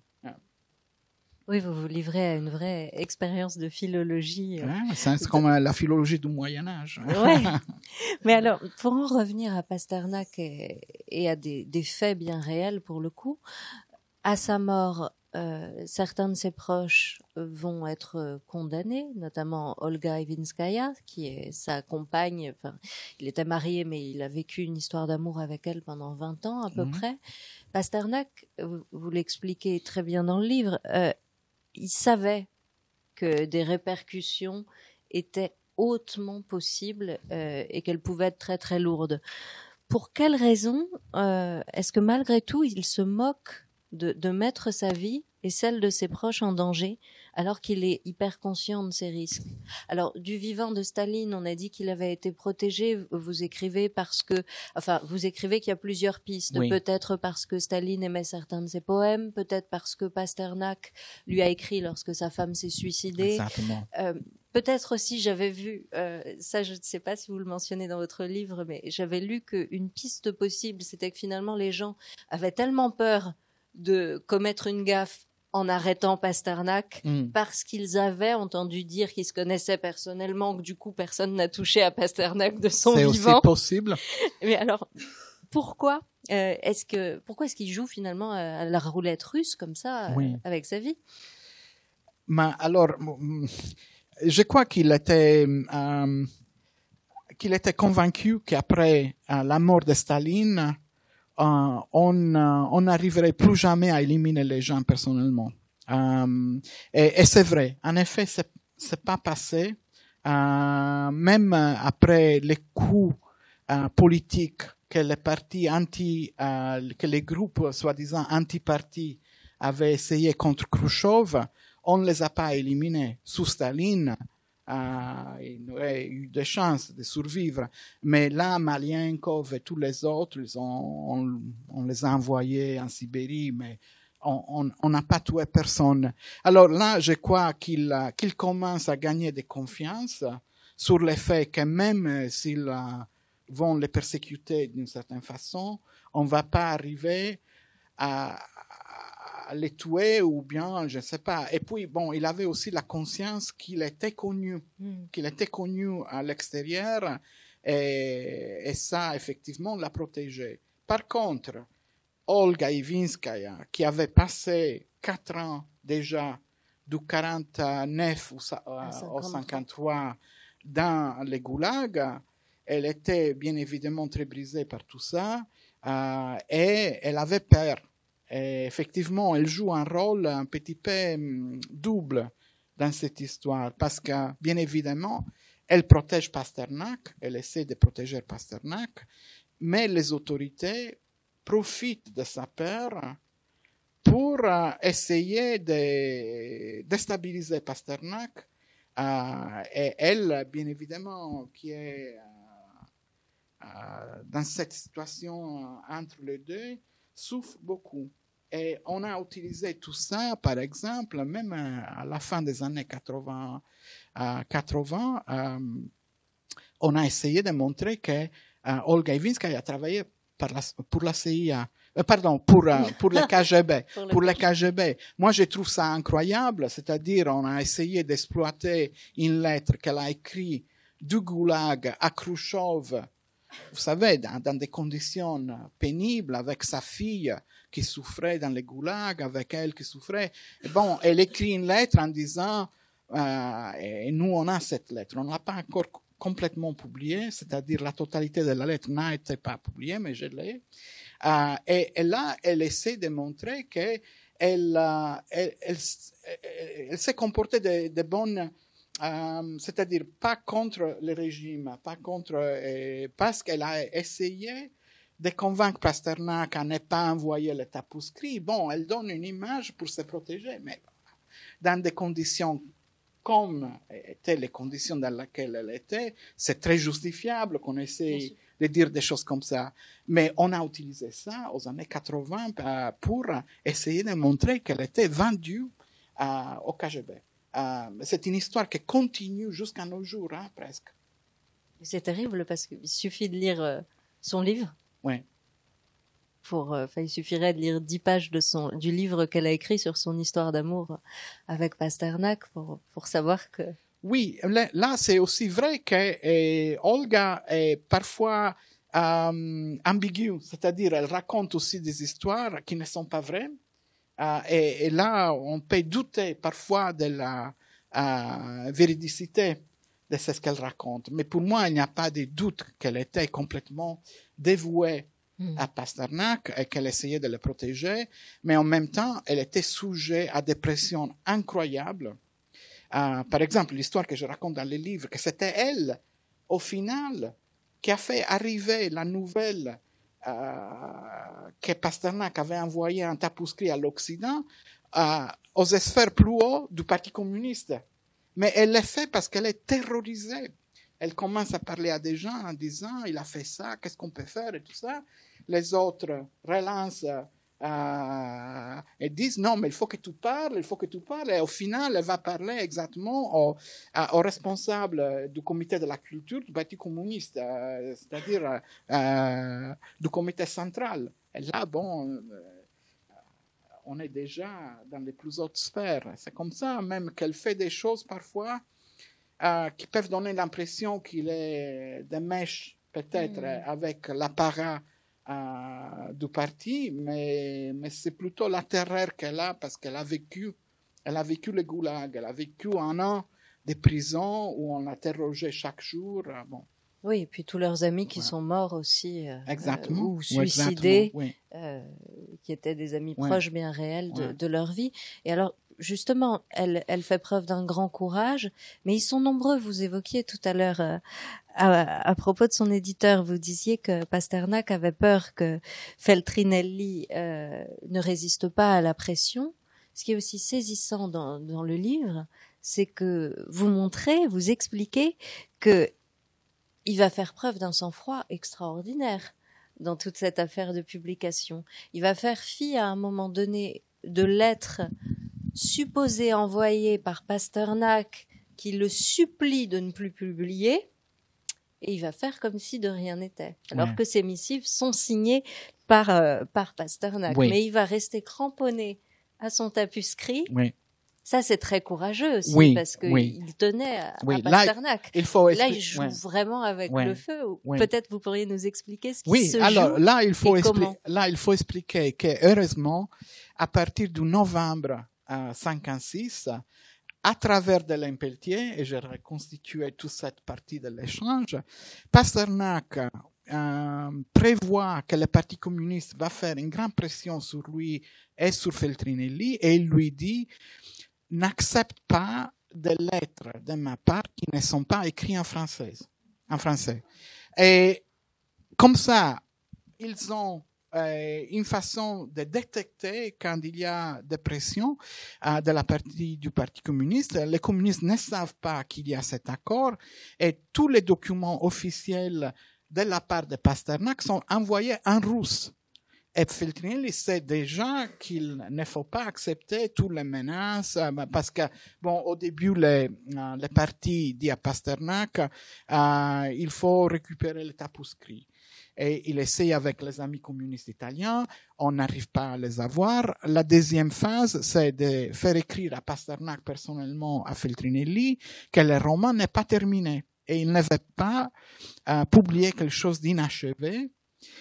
Oui, vous vous livrez à une vraie expérience de philologie.
C'est comme la philologie du Moyen-Âge.
Ouais. Mais alors, pour en revenir à Pasternak et à des faits bien réels pour le coup, à sa mort, certains de ses proches vont être condamnés, notamment Olga Ivinskaya, qui est sa compagne. Enfin, il était marié, mais il a vécu une histoire d'amour avec elle pendant 20 ans à peu près. Pasternak, vous l'expliquez très bien dans le livre, il savait que des répercussions étaient hautement possibles et qu'elles pouvaient être très très lourdes. Pour quelle raison est-ce que malgré tout il se moque de mettre sa vie et celle de ses proches en danger alors qu'il est hyper conscient de ses risques? Alors, du vivant de Staline, on a dit qu'il avait été protégé. Vous écrivez qu'il y a plusieurs pistes. Oui. Peut-être parce que Staline aimait certains de ses poèmes, peut-être parce que Pasternak lui a écrit lorsque sa femme s'est suicidée.
Exactement.
Peut-être aussi, j'avais vu, ça je ne sais pas si vous le mentionnez dans votre livre, mais j'avais lu qu'une piste possible, c'était que finalement les gens avaient tellement peur de commettre une gaffe en arrêtant Pasternak parce qu'ils avaient entendu dire qu'ils se connaissaient personnellement, que du coup personne n'a touché à Pasternak de son vivant.
C'est aussi possible.
Mais alors, pourquoi est-ce qu'il joue finalement à la roulette russe comme ça avec sa vie?
Mais alors, je crois qu'il était convaincu qu'après la mort de Staline, on n'arriverait plus jamais à éliminer les gens personnellement. Et c'est vrai, en effet, c'est pas passé. Même après les coups politiques que les partis que les groupes soi-disant anti-partis avaient essayé contre Khrouchtchev, on ne les a pas éliminés. Sous Staline, il aurait eu des chances de survivre. Mais là, Malienkov et tous les autres, on les a envoyés en Sibérie, mais on n'a pas tué personne. Alors là, je crois qu'il commence à gagner de confiance sur le fait que même s'ils vont les persécuter d'une certaine façon, on ne va pas arriver à les tuer ou bien, je ne sais pas. Et puis, bon, il avait aussi la conscience qu'il était connu à l'extérieur et ça, effectivement, l'a protégé. Par contre, Olga Ivinskaya, qui avait passé 4 ans déjà, du 49 au 53, dans les goulags, elle était bien évidemment très brisée par tout ça et elle avait peur. Et effectivement, elle joue un rôle un petit peu double dans cette histoire parce que, bien évidemment, elle protège Pasternak, elle essaie de protéger Pasternak, mais les autorités profitent de sa peur pour essayer de déstabiliser Pasternak. Et elle, bien évidemment, qui est dans cette situation entre les deux, souffre beaucoup. Et on a utilisé tout ça, par exemple, même à la fin des années 80, on a essayé de montrer que Olga Ivinskaya a travaillé pour la CIA, pour le KGB. pour le KGB. Moi, je trouve ça incroyable, c'est-à-dire on a essayé d'exploiter une lettre qu'elle a écrite du Goulag à Khrouchtchev, vous savez, dans des conditions pénibles, avec sa fille qui souffrait dans les goulags, avec elle qui souffrait. Et bon, elle écrit une lettre en disant, et nous on a cette lettre, on ne l'a pas encore complètement publiée, c'est-à-dire la totalité de la lettre n'a été pas publiée, mais je l'ai. Et là, elle essaie de montrer qu'elle s'est comportée de bonnes... c'est-à-dire pas contre le régime, pas contre, parce qu'elle a essayé de convaincre Pasternak à ne pas envoyer les tapuscrits. Bon, elle donne une image pour se protéger, mais dans des conditions comme étaient les conditions dans lesquelles elle était, c'est très justifiable qu'on essaie de dire des choses comme ça. Mais on a utilisé ça aux années 80 pour essayer de montrer qu'elle était vendue au KGB. C'est une histoire qui continue jusqu'à nos jours, hein, presque.
C'est terrible parce qu'il suffit de lire son livre.
Oui.
Il suffirait de lire 10 pages du livre qu'elle a écrit sur son histoire d'amour avec Pasternak pour savoir que...
Oui, là c'est aussi vrai que Olga est parfois ambiguë, c'est-à-dire elle raconte aussi des histoires qui ne sont pas vraies. Et là, on peut douter parfois de la véridicité de ce qu'elle raconte. Mais pour moi, il n'y a pas de doute qu'elle était complètement dévouée à Pasternak et qu'elle essayait de le protéger. Mais en même temps, elle était sujette à des pressions incroyables. Par exemple, l'histoire que je raconte dans le livre, que c'était elle, au final, qui a fait arriver la nouvelle que Pasternak avait envoyé un tapuscrit à l'Occident aux sphères plus hautes du Parti communiste. Mais elle l'a fait parce qu'elle est terrorisée. Elle commence à parler à des gens en disant « il a fait ça, qu'est-ce qu'on peut faire ?» et tout ça. Les autres relancent et disent « non, mais il faut que tu parles, il faut que tu parles ». Et au final, elle va parler exactement au responsable du comité de la culture du Parti communiste, c'est-à-dire du comité central. Et là, bon, on est déjà dans les plus hautes sphères. C'est comme ça même qu'elle fait des choses parfois qui peuvent donner l'impression qu'il est des mèches peut-être avec l'apparat du parti, mais c'est plutôt la terreur qu'elle a parce qu'elle a vécu le goulag, elle a vécu un an de prison où on l'interrogeait chaque jour. Bon.
Oui, et puis tous leurs amis qui sont morts aussi,
exactement,
ou suicidés,
oui.
qui étaient des amis
Ouais.
proches bien réels
Ouais.
de leur vie. Et alors, justement, elle fait preuve d'un grand courage, mais ils sont nombreux. Vous évoquiez tout à l'heure, à propos de son éditeur, vous disiez que Pasternak avait peur que Feltrinelli ne résiste pas à la pression. Ce qui est aussi saisissant dans le livre, c'est que vous expliquez que il va faire preuve d'un sang-froid extraordinaire dans toute cette affaire de publication. Il va faire fi à un moment donné de lettres supposées envoyées par Pasternak qui le supplie de ne plus publier, et il va faire comme si de rien n'était, alors que ces missives sont signées par Pasternak.
Oui.
Mais il va rester cramponné à son tapuscrit.
Oui.
Ça, c'est très courageux aussi, parce qu'il tenait à Pasternak. Là, il joue vraiment avec le feu. Peut-être vous pourriez nous expliquer ce qui se joue.
Alors là, il faut expliquer que, heureusement, à partir du novembre 56, à travers de Lepelletier, et j'ai reconstitué toute cette partie de l'échange, Pasternak prévoit que le Parti communiste va faire une grande pression sur lui et sur Feltrinelli, et il lui dit: n'accepte pas de lettres de ma part qui ne sont pas écrites en français. Et comme ça, ils ont une façon de détecter quand il y a des pressions de la partie du Parti communiste. Les communistes ne savent pas qu'il y a cet accord, et tous les documents officiels de la part de Pasternak sont envoyés en russe. Et Feltrinelli sait déjà qu'il ne faut pas accepter toutes les menaces, parce que, bon, au début, le parti dit à Pasternak, il faut récupérer les tapuscrits. Et il essaye avec les amis communistes italiens, on n'arrive pas à les avoir. La deuxième phase, c'est de faire écrire à Pasternak personnellement à Feltrinelli que le roman n'est pas terminé et il ne veut pas publier quelque chose d'inachevé.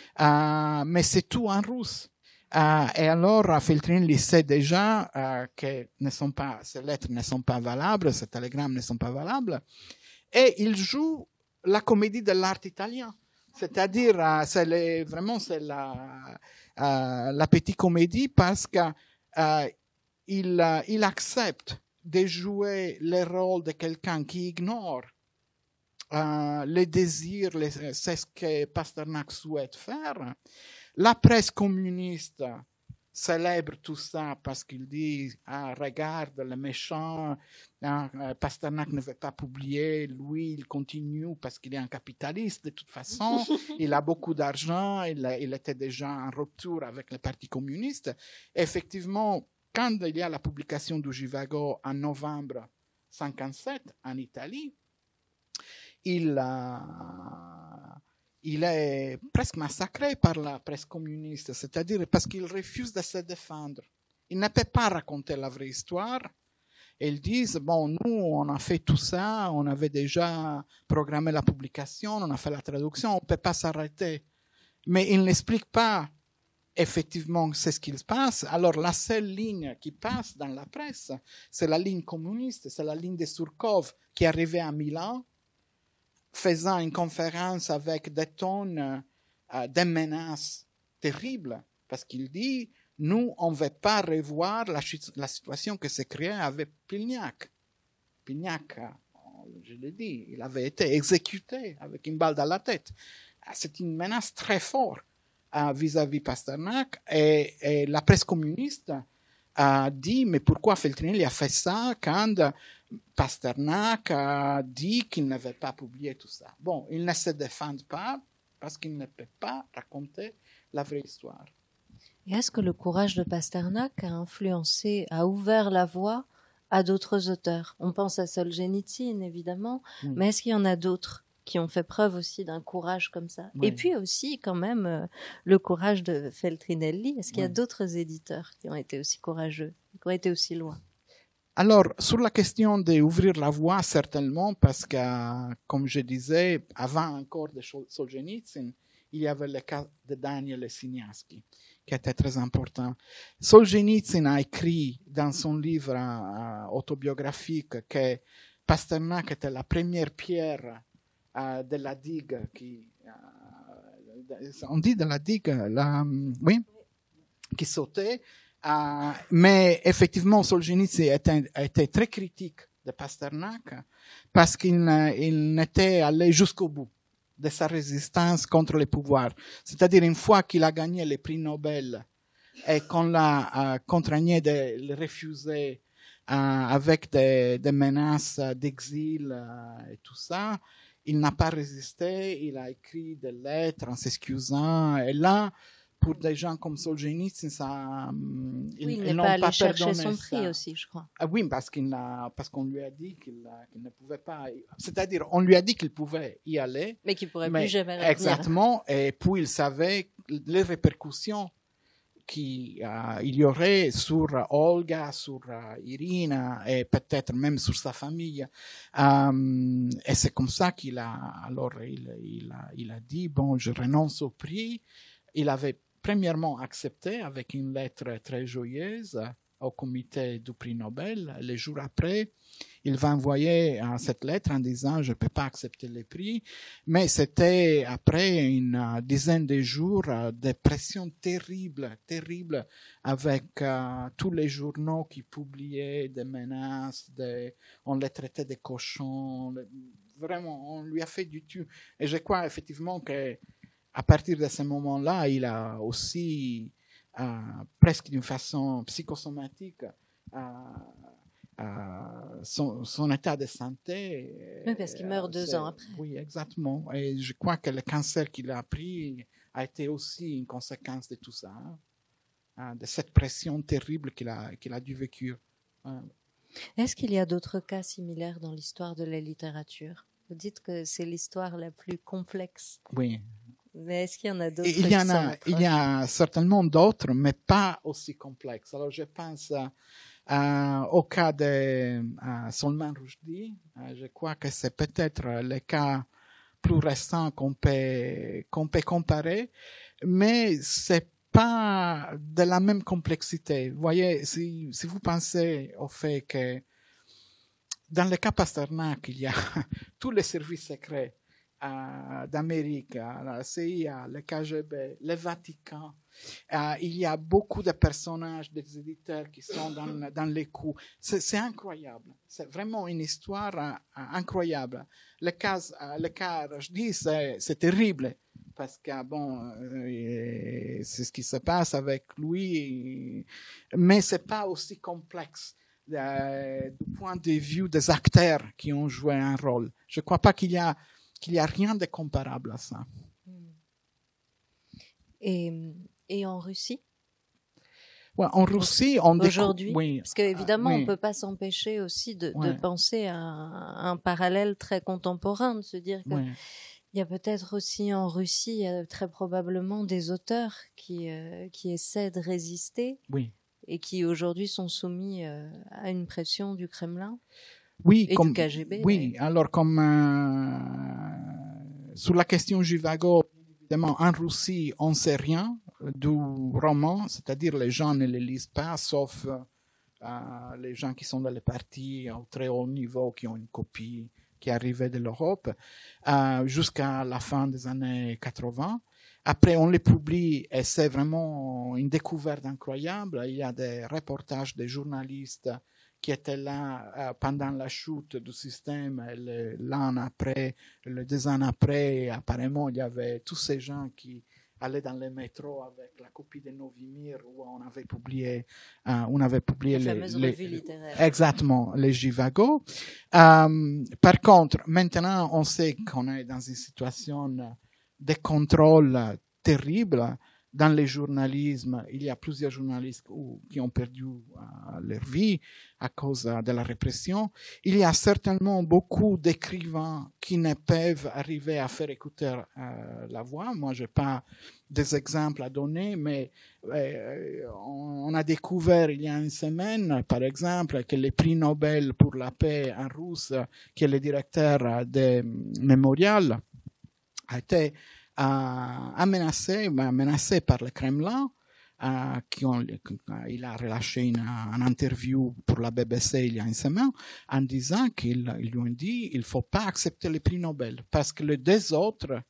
Mais c'est tout en russe. Et alors, Feltrinelli sait déjà que ces lettres ne sont pas valables, ces télégrammes ne sont pas valables, et il joue la comédie de l'art italien. C'est-à-dire, c'est la petite comédie, parce qu'il accepte de jouer le rôle de quelqu'un qui ignore les désirs, c'est ce que Pasternak souhaite faire. La presse communiste célèbre tout ça parce qu'il dit: regarde le méchant, Pasternak ne veut pas publier, lui il continue parce qu'il est un capitaliste de toute façon, il a beaucoup d'argent, il était déjà en rupture avec le Parti communiste. Et effectivement, quand il y a la publication du Jivago en novembre 1957 en Italie, il est presque massacré par la presse communiste, c'est-à-dire parce qu'il refuse de se défendre. Il ne peut pas raconter la vraie histoire. Et ils disent: bon, nous, on a fait tout ça, on avait déjà programmé la publication, on a fait la traduction, on ne peut pas s'arrêter. Mais il n'explique pas effectivement c'est ce qu'il se passe. Alors la seule ligne qui passe dans la presse, c'est la ligne communiste, c'est la ligne de Surkov qui est arrivée à Milan, faisant une conférence avec des tonnes de menaces terribles, parce qu'il dit: nous, on ne veut pas revoir la situation que s'est créée avec Pilniak. Pilniak, je l'ai dit, il avait été exécuté avec une balle dans la tête. C'est une menace très forte vis-à-vis Pasternak, et la presse communiste a dit: mais pourquoi Feltrinelli a fait ça quand Pasternak a dit qu'il ne veut pas publier tout ça? Bon, il ne se défend pas parce qu'il ne peut pas raconter la vraie histoire.
Et est-ce que le courage de Pasternak a ouvert la voie à d'autres auteurs? On pense à Solzhenitsyn, évidemment, mais est-ce qu'il y en a d'autres qui ont fait preuve aussi d'un courage comme ça? Et puis aussi, quand même, le courage de Feltrinelli. Est-ce qu'il y a d'autres éditeurs qui ont été aussi courageux, qui ont été aussi loin?
Alors, sur la question d'ouvrir la voie, certainement, parce que, comme je disais, avant encore de Solzhenitsyn, il y avait le cas de Daniel Siniaski, qui était très important. Solzhenitsyn a écrit dans son livre autobiographique que Pasternak était la première pierre de la digue on dit de la digue, oui, qui sautait. Mais effectivement, Solzhenitsyn était très critique de Pasternak parce qu'il n'était allé jusqu'au bout de sa résistance contre les pouvoirs. C'est-à-dire, une fois qu'il a gagné les prix Nobel et qu'on l'a contraigné de le refuser avec des menaces d'exil et tout ça, il n'a pas résisté, il a écrit des lettres en s'excusant. Et là, pour des gens comme Solzhenitsyn, ça,
il n'est pas allé chercher son prix aussi, je crois.
Ah oui, parce qu'on lui a dit qu'il ne pouvait pas. C'est-à-dire, on lui a dit qu'il pouvait y aller,
mais qu'il pourrait plus jamais revenir.
Exactement. Et puis il savait les répercussions qu'il y aurait sur Olga, sur Irina et peut-être même sur sa famille. Et c'est comme ça qu'il a dit bon, je renonce au prix. Il avait premièrement accepté avec une lettre très joyeuse au comité du prix Nobel. Les jours après, il va envoyer cette lettre en disant je ne peux pas accepter le prix, mais c'était après une dizaine de jours de pression terrible avec tous les journaux qui publiaient des menaces, on les traitait de cochons, vraiment on lui a fait du tout. Et je crois effectivement que à partir de ce moment-là, il a aussi, presque d'une façon psychosomatique, son état de santé.
Oui, parce qu'il meurt 2 ans après.
Oui, exactement. Et je crois que le cancer qu'il a pris a été aussi une conséquence de tout ça, de cette pression terrible qu'il a dû vivre.
Est-ce qu'il y a d'autres cas similaires dans l'histoire de la littérature? Vous dites que c'est l'histoire la plus complexe.
Oui.
Mais est-ce qu'il y en a d'autres?
Il y a certainement d'autres, mais pas aussi complexes. Alors, je pense au cas de Salman Rushdie. Je crois que c'est peut-être le cas plus récent qu'on peut comparer, mais c'est pas de la même complexité. Vous voyez, si vous pensez au fait que dans le cas Pasternak, il y a tous les services secrets d'Amérique, la CIA, le KGB, le Vatican. Il y a beaucoup de personnages, des éditeurs qui sont dans les coups. C'est incroyable. C'est vraiment une histoire incroyable. Le cas Rushdie, c'est terrible parce que c'est ce qui se passe avec lui, mais c'est pas aussi complexe du point de vue des acteurs qui ont joué un rôle. Je crois pas qu'il y a rien de comparable à ça.
Et en Russie?
Ouais, en Russie,
aujourd'hui,
oui,
parce qu'évidemment, on ne peut pas s'empêcher aussi de penser à un parallèle très contemporain, de se dire que il y a peut-être aussi en Russie, très probablement, des auteurs qui essaient de résister et qui aujourd'hui sont soumis à une pression du Kremlin.
Oui,
et du KGB.
Oui, alors comme sur la question Zhivago, évidemment, en Russie, on ne sait rien du roman, c'est-à-dire les gens ne le lisent pas, sauf les gens qui sont dans les partis au très haut niveau, qui ont une copie qui arrivait de l'Europe, jusqu'à la fin des années 80. Après, on les publie et c'est vraiment une découverte incroyable. Il y a des reportages des journalistes qui étaient là pendant la chute du système, l'an après, les 2 ans après, apparemment, il y avait tous ces gens qui allaient dans le métro avec la copie de Novimir où on avait publié
les fameuses revues littéraires.
Exactement, les Zhivago. Par contre, maintenant, on sait qu'on est dans une situation de contrôle terrible. Dans le journalisme, il y a plusieurs journalistes qui ont perdu leur vie à cause de la répression. Il y a certainement beaucoup d'écrivains qui ne peuvent arriver à faire écouter la voix. Moi, je n'ai pas des exemples à donner, mais on a découvert il y a une semaine, par exemple, que le prix Nobel pour la paix en russe, qui est le directeur de Mémorial, a été menacé par le Kremlin il a relâché une interview pour la BBC il y a une semaine en disant qu'ils lui ont dit il faut pas accepter les prix Nobel parce que les deux autres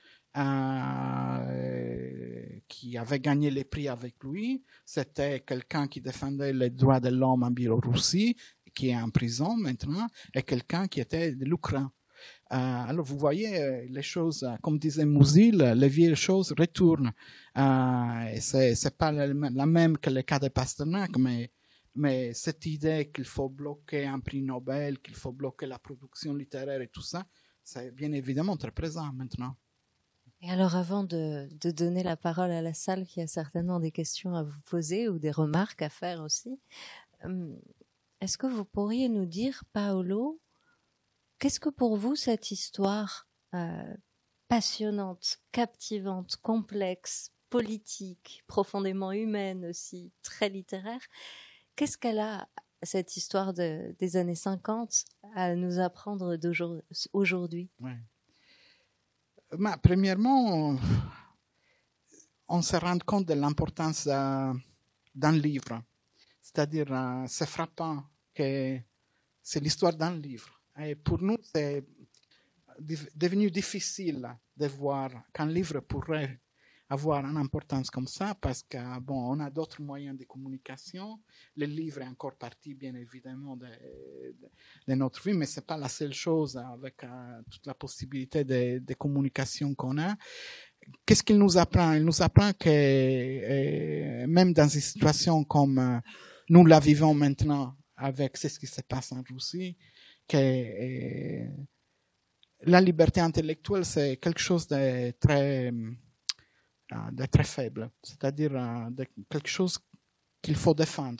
qui avaient gagné les prix avec lui, c'était quelqu'un qui défendait les droits de l'homme en Biélorussie, qui est en prison maintenant, et quelqu'un qui était de l'Ukraine. Alors vous voyez, les choses, comme disait Musil, les vieilles choses retournent. Et c'est pas la même que le cas de Pasternak, mais cette idée qu'il faut bloquer un prix Nobel, qu'il faut bloquer la production littéraire et tout ça, c'est bien évidemment très présent maintenant.
Et alors, avant de donner la parole à la salle qui a certainement des questions à vous poser ou des remarques à faire aussi, est-ce que vous pourriez nous dire, Paolo, qu'est-ce que pour vous cette histoire passionnante, captivante, complexe, politique, profondément humaine aussi, très littéraire, qu'est-ce qu'elle a, cette histoire des années 50, à nous apprendre aujourd'hui?
Ouais. Premièrement, on se rend compte de l'importance d'un livre. C'est-à-dire, c'est frappant que c'est l'histoire d'un livre. Et pour nous, c'est devenu difficile de voir qu'un livre pourrait avoir une importance comme ça parce que on a d'autres moyens de communication. Le livre est encore partie, bien évidemment, de notre vie, mais c'est pas la seule chose avec toute la possibilité de communication qu'on a. Qu'est-ce qu'il nous apprend? Il nous apprend que même dans une situation comme nous la vivons maintenant avec ce qui se passe en Russie, que la liberté intellectuelle, c'est quelque chose de très faible, c'est-à-dire de quelque chose qu'il faut défendre.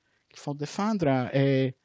Et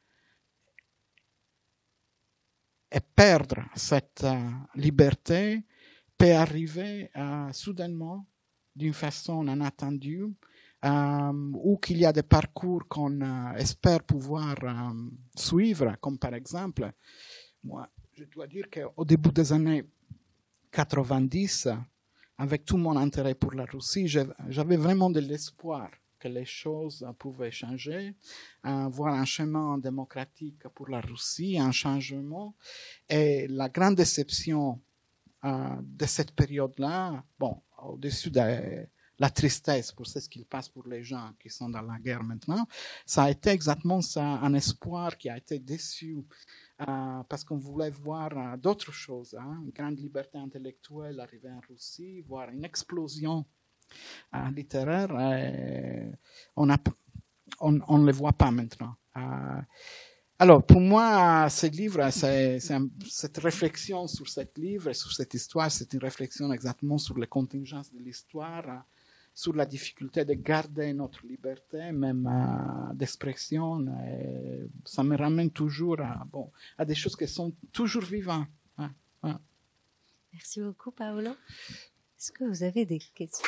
perdre cette liberté peut arriver soudainement, d'une façon inattendue, ou qu'il y a des parcours qu'on espère pouvoir suivre, comme par exemple, moi, je dois dire qu'au début des années 90, avec tout mon intérêt pour la Russie, j'avais vraiment de l'espoir que les choses pouvaient changer, voir un chemin démocratique pour la Russie, un changement. Et la grande déception de cette période-là, au-dessus de la tristesse pour ce qu'il passe pour les gens qui sont dans la guerre maintenant, ça a été exactement ça, un espoir qui a été déçu. Parce qu'on voulait voir d'autres choses, une grande liberté intellectuelle arriver en Russie, voir une explosion littéraire. On ne le voit pas maintenant. Alors, pour moi, ce livre, cette réflexion sur ce livre, sur cette histoire, c'est une réflexion exactement sur les contingences de l'histoire, sur la difficulté de garder notre liberté, même d'expression. Ça me ramène toujours à des choses qui sont toujours vivantes.
Merci beaucoup, Paolo. Est-ce que vous avez des questions?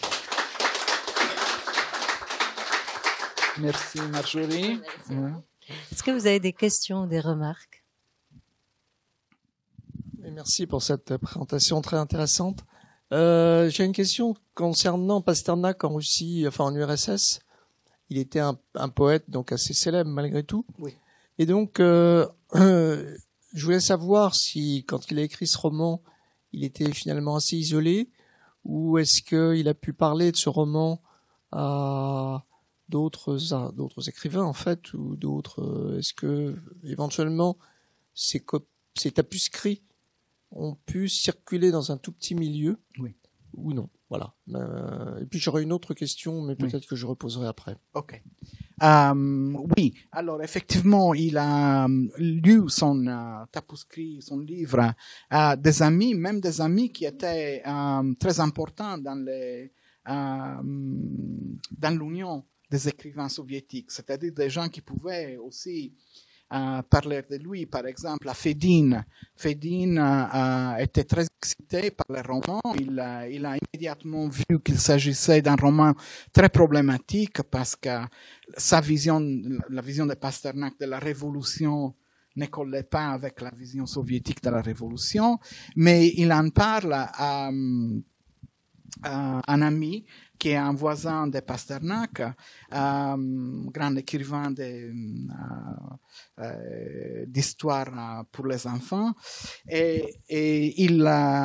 Merci, Marjorie.
Est-ce que vous avez des questions ou des remarques?
Et merci pour cette présentation très intéressante. J'ai une question concernant Pasternak en Russie, enfin en URSS. Il était un poète donc assez célèbre malgré tout.
Oui.
Et donc, je voulais savoir si, quand il a écrit ce roman, il était finalement assez isolé, ou est-ce qu'il a pu parler de ce roman à d'autres écrivains en fait, ou d'autres. Est-ce que éventuellement ces tapuscrits ont pu circuler dans un tout petit milieu,
oui,
ou non? Voilà. Et puis j'aurais une autre question, mais peut-être que je reposerai après.
Ok. Oui. Alors effectivement, il a lu son tapuscrit, son livre à des amis, même des amis qui étaient très importants dans l'Union des écrivains soviétiques, c'est-à-dire des gens qui pouvaient aussi parler de lui. Par exemple, à Fedin. Fedin était très excité par le roman. Il a immédiatement vu qu'il s'agissait d'un roman très problématique parce que la vision de Pasternak de la révolution ne collait pas avec la vision soviétique de la révolution, mais il en parle un ami qui est un voisin de Pasternak, grand écrivain d'histoire pour les enfants, et il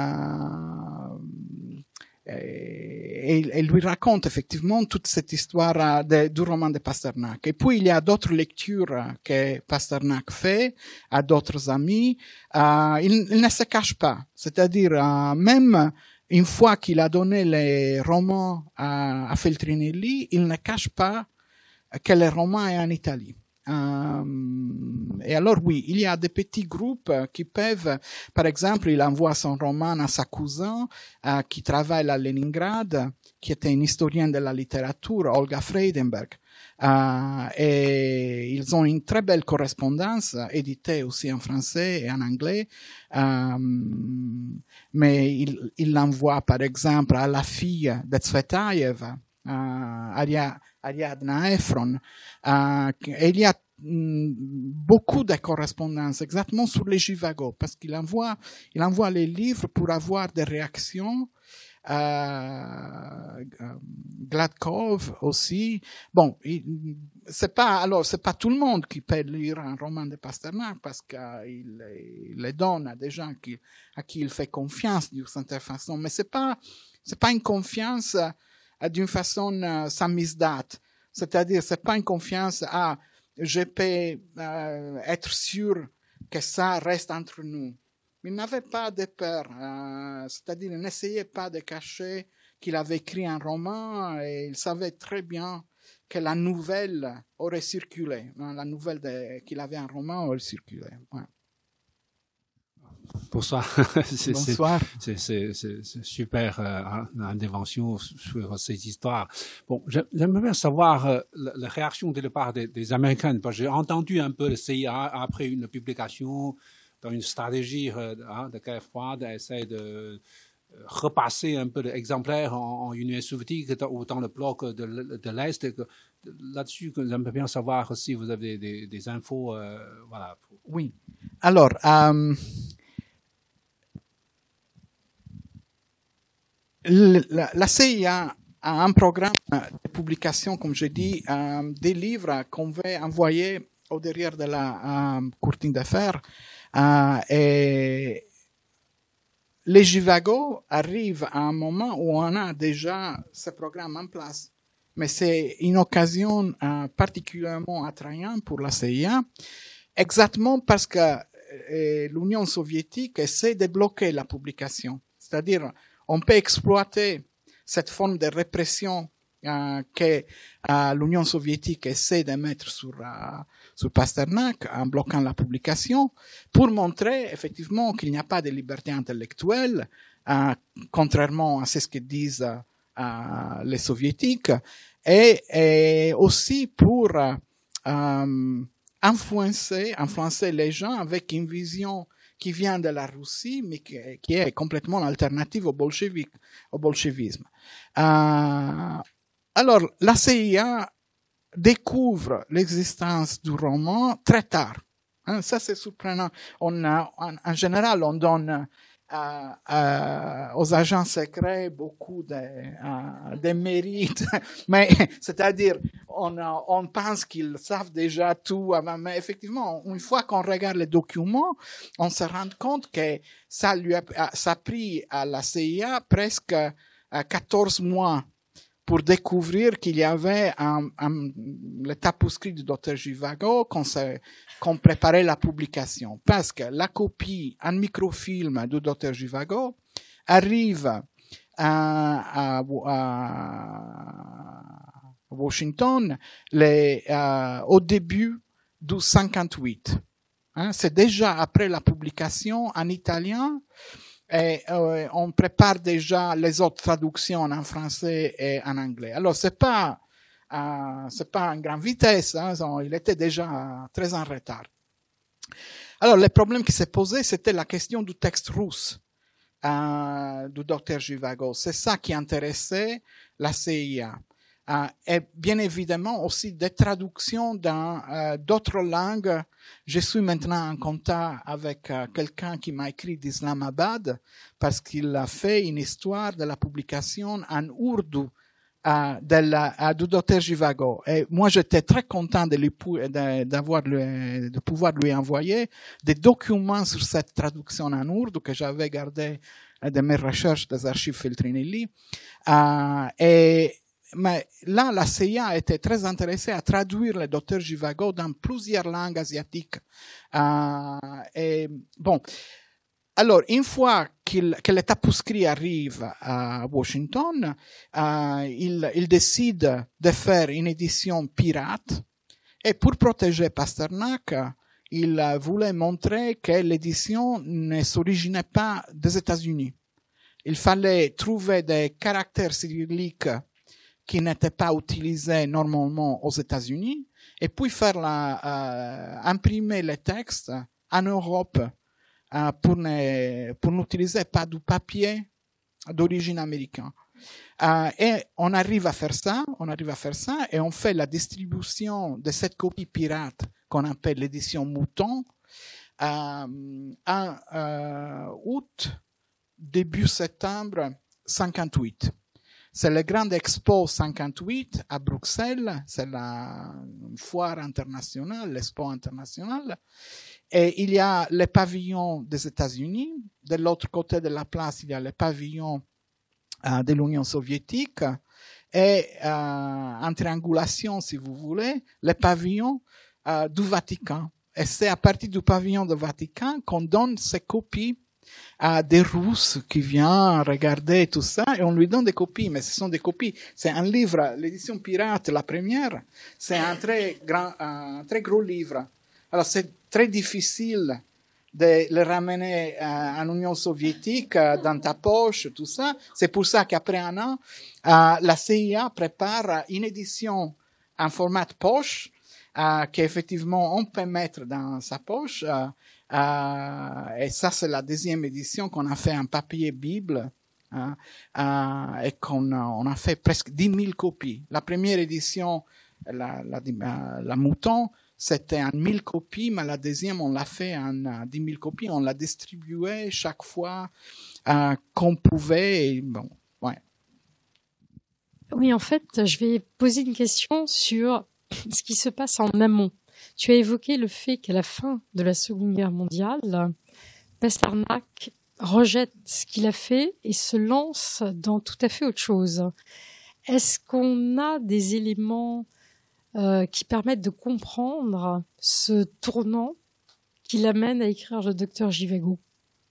lui raconte effectivement toute cette histoire du roman de Pasternak. Et puis il y a d'autres lectures que Pasternak fait à d'autres amis. Il ne se cache pas, c'est-à-dire même une fois qu'il a donné les romans à Feltrinelli, il ne cache pas que le roman est en Italie. Et alors oui, il y a des petits groupes qui peuvent, par exemple, il envoie son roman à sa cousine qui travaille à Leningrad, qui était une historienne de la littérature, Olga Freidenberg. Et ils ont une très belle correspondance, éditée aussi en français et en anglais. Mais il l'envoie, par exemple, à la fille de Tsvetaev, Ariadna Efron. Et il y a beaucoup de correspondances exactement sur les Jivago, parce qu'il envoie les livres pour avoir des réactions. Gladkov aussi. Bon, c'est pas tout le monde qui peut lire un roman de Pasternak, parce qu'il les donne à des gens à qui il fait confiance d'une certaine façon, mais c'est pas une confiance d'une façon samizdat. C'est-à-dire, c'est pas une confiance je peux être sûr que ça reste entre nous. Il n'avait pas de peur, c'est-à-dire il n'essayait pas de cacher qu'il avait écrit un roman, et il savait très bien que la nouvelle aurait circulé. La nouvelle qu'il avait un roman aurait circulé. Ouais.
Bonsoir.
Bonsoir.
C'est super intervention sur ces histoires. Bon, j'aimerais bien savoir la réaction de la part des Américains, parce que j'ai entendu un peu le CIA après une publication dans une stratégie de guerre froide, essayer de repasser un peu d'exemplaires en Union soviétique ou dans le bloc de l'Est. Là-dessus, j'aimerais bien savoir si vous avez des infos. Voilà.
Oui. Alors, la CIA a un programme de publication, comme je dis, des livres qu'on va envoyer au derrière de la courtine de fer. Et les Jivago arrivent à un moment où on a déjà ce programme en place. Mais c'est une occasion particulièrement attrayante pour la CIA, exactement parce que l'Union soviétique essaie de bloquer la publication. C'est-à-dire, on peut exploiter cette forme de répression que l'Union soviétique essaie de mettre sur Pasternak en bloquant la publication, pour montrer effectivement qu'il n'y a pas de liberté intellectuelle, contrairement à ce que disent les soviétiques, et aussi pour influencer les gens avec une vision qui vient de la Russie, mais qui est complètement alternative au bolchevisme. Alors, la CIA découvre l'existence du roman très tard. Ça, c'est surprenant. En général, on donne aux agents secrets beaucoup de mérites, mais c'est-à-dire on pense qu'ils savent déjà tout avant, mais effectivement, une fois qu'on regarde les documents, on se rend compte que ça a pris à la CIA presque 14 mois pour découvrir qu'il y avait le tapuscrit du Dr. Jivago, qu'on préparait la publication. Parce que la copie en microfilm du Dr. Jivago arrive à Washington au début du 58. C'est déjà après la publication en italien. Et on prépare déjà les autres traductions en français et en anglais. Alors c'est pas en grande vitesse, il était déjà très en retard. Alors le problème qui s'est posé, c'était la question du texte russe du Dr. Jivago. C'est ça qui intéressait la CIA. et bien évidemment aussi des traductions dans d'autres langues. Je suis maintenant en contact avec quelqu'un qui m'a écrit d'Islamabad parce qu'il a fait une histoire de la publication en ourdou du docteur Zhivago. Et moi, j'étais très content de pouvoir lui envoyer des documents sur cette traduction en ourdou que j'avais gardé de mes recherches des archives Feltrinelli. Mais là, la CIA était très intéressée à traduire le docteur Zhivago dans plusieurs langues asiatiques. Alors, une fois que le tapuscrit arrive à Washington, il décide de faire une édition pirate. Et pour protéger Pasternak, il voulait montrer que l'édition ne s'originait pas des États-Unis. Il fallait trouver des caractères cyrilliques qui n'étaient pas utilisés normalement aux États-Unis, et puis faire imprimer les textes en Europe pour n'utiliser pas du papier d'origine américaine. Et on arrive à faire ça, et on fait la distribution de cette copie pirate qu'on appelle l'édition Mouton en août, début septembre 58. C'est le Grand Expo 58 à Bruxelles, c'est la foire internationale, l'Expo internationale. Et il y a le pavillon des États-Unis. De l'autre côté de la place, il y a le pavillon de l'Union soviétique. Et en triangulation, si vous voulez, le pavillon du Vatican. Et c'est à partir du pavillon du Vatican qu'on donne ces copies à des Russes qui viennent regarder tout ça, et on lui donne des copies, mais ce sont des copies. C'est un livre, l'édition pirate, la première, c'est un très gros livre. Alors c'est très difficile de le ramener en Union soviétique, dans ta poche, tout ça. C'est pour ça qu'après un an, la CIA prépare une édition en format poche, qu'effectivement on peut mettre dans sa poche. Et ça, c'est la deuxième édition qu'on a fait en papier Bible, et on a fait presque 10 000 copies. La première édition, la Mouton, c'était en 1000 copies, mais la deuxième, on l'a fait en 10 000 copies. On l'a distribué chaque fois qu'on pouvait. Et bon, ouais.
Oui, en fait, je vais poser une question sur ce qui se passe en amont. Tu as évoqué le fait qu'à la fin de la Seconde Guerre mondiale, Pasternak rejette ce qu'il a fait et se lance dans tout à fait autre chose. Est-ce qu'on a des éléments qui permettent de comprendre ce tournant qui l'amène à écrire le docteur Zhivago?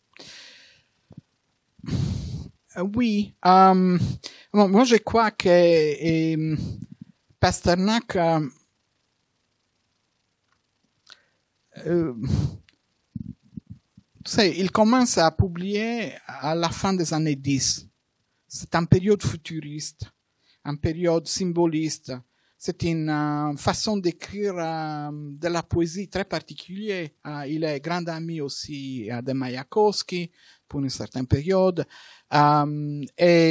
Oui. Moi, je crois que Pasternak... il commence à publier à la fin des années 10. C'est une période futuriste, une période symboliste. C'est une façon d'écrire de la poésie très particulière. Il est grand ami aussi de Mayakovsky pour une certaine période. Et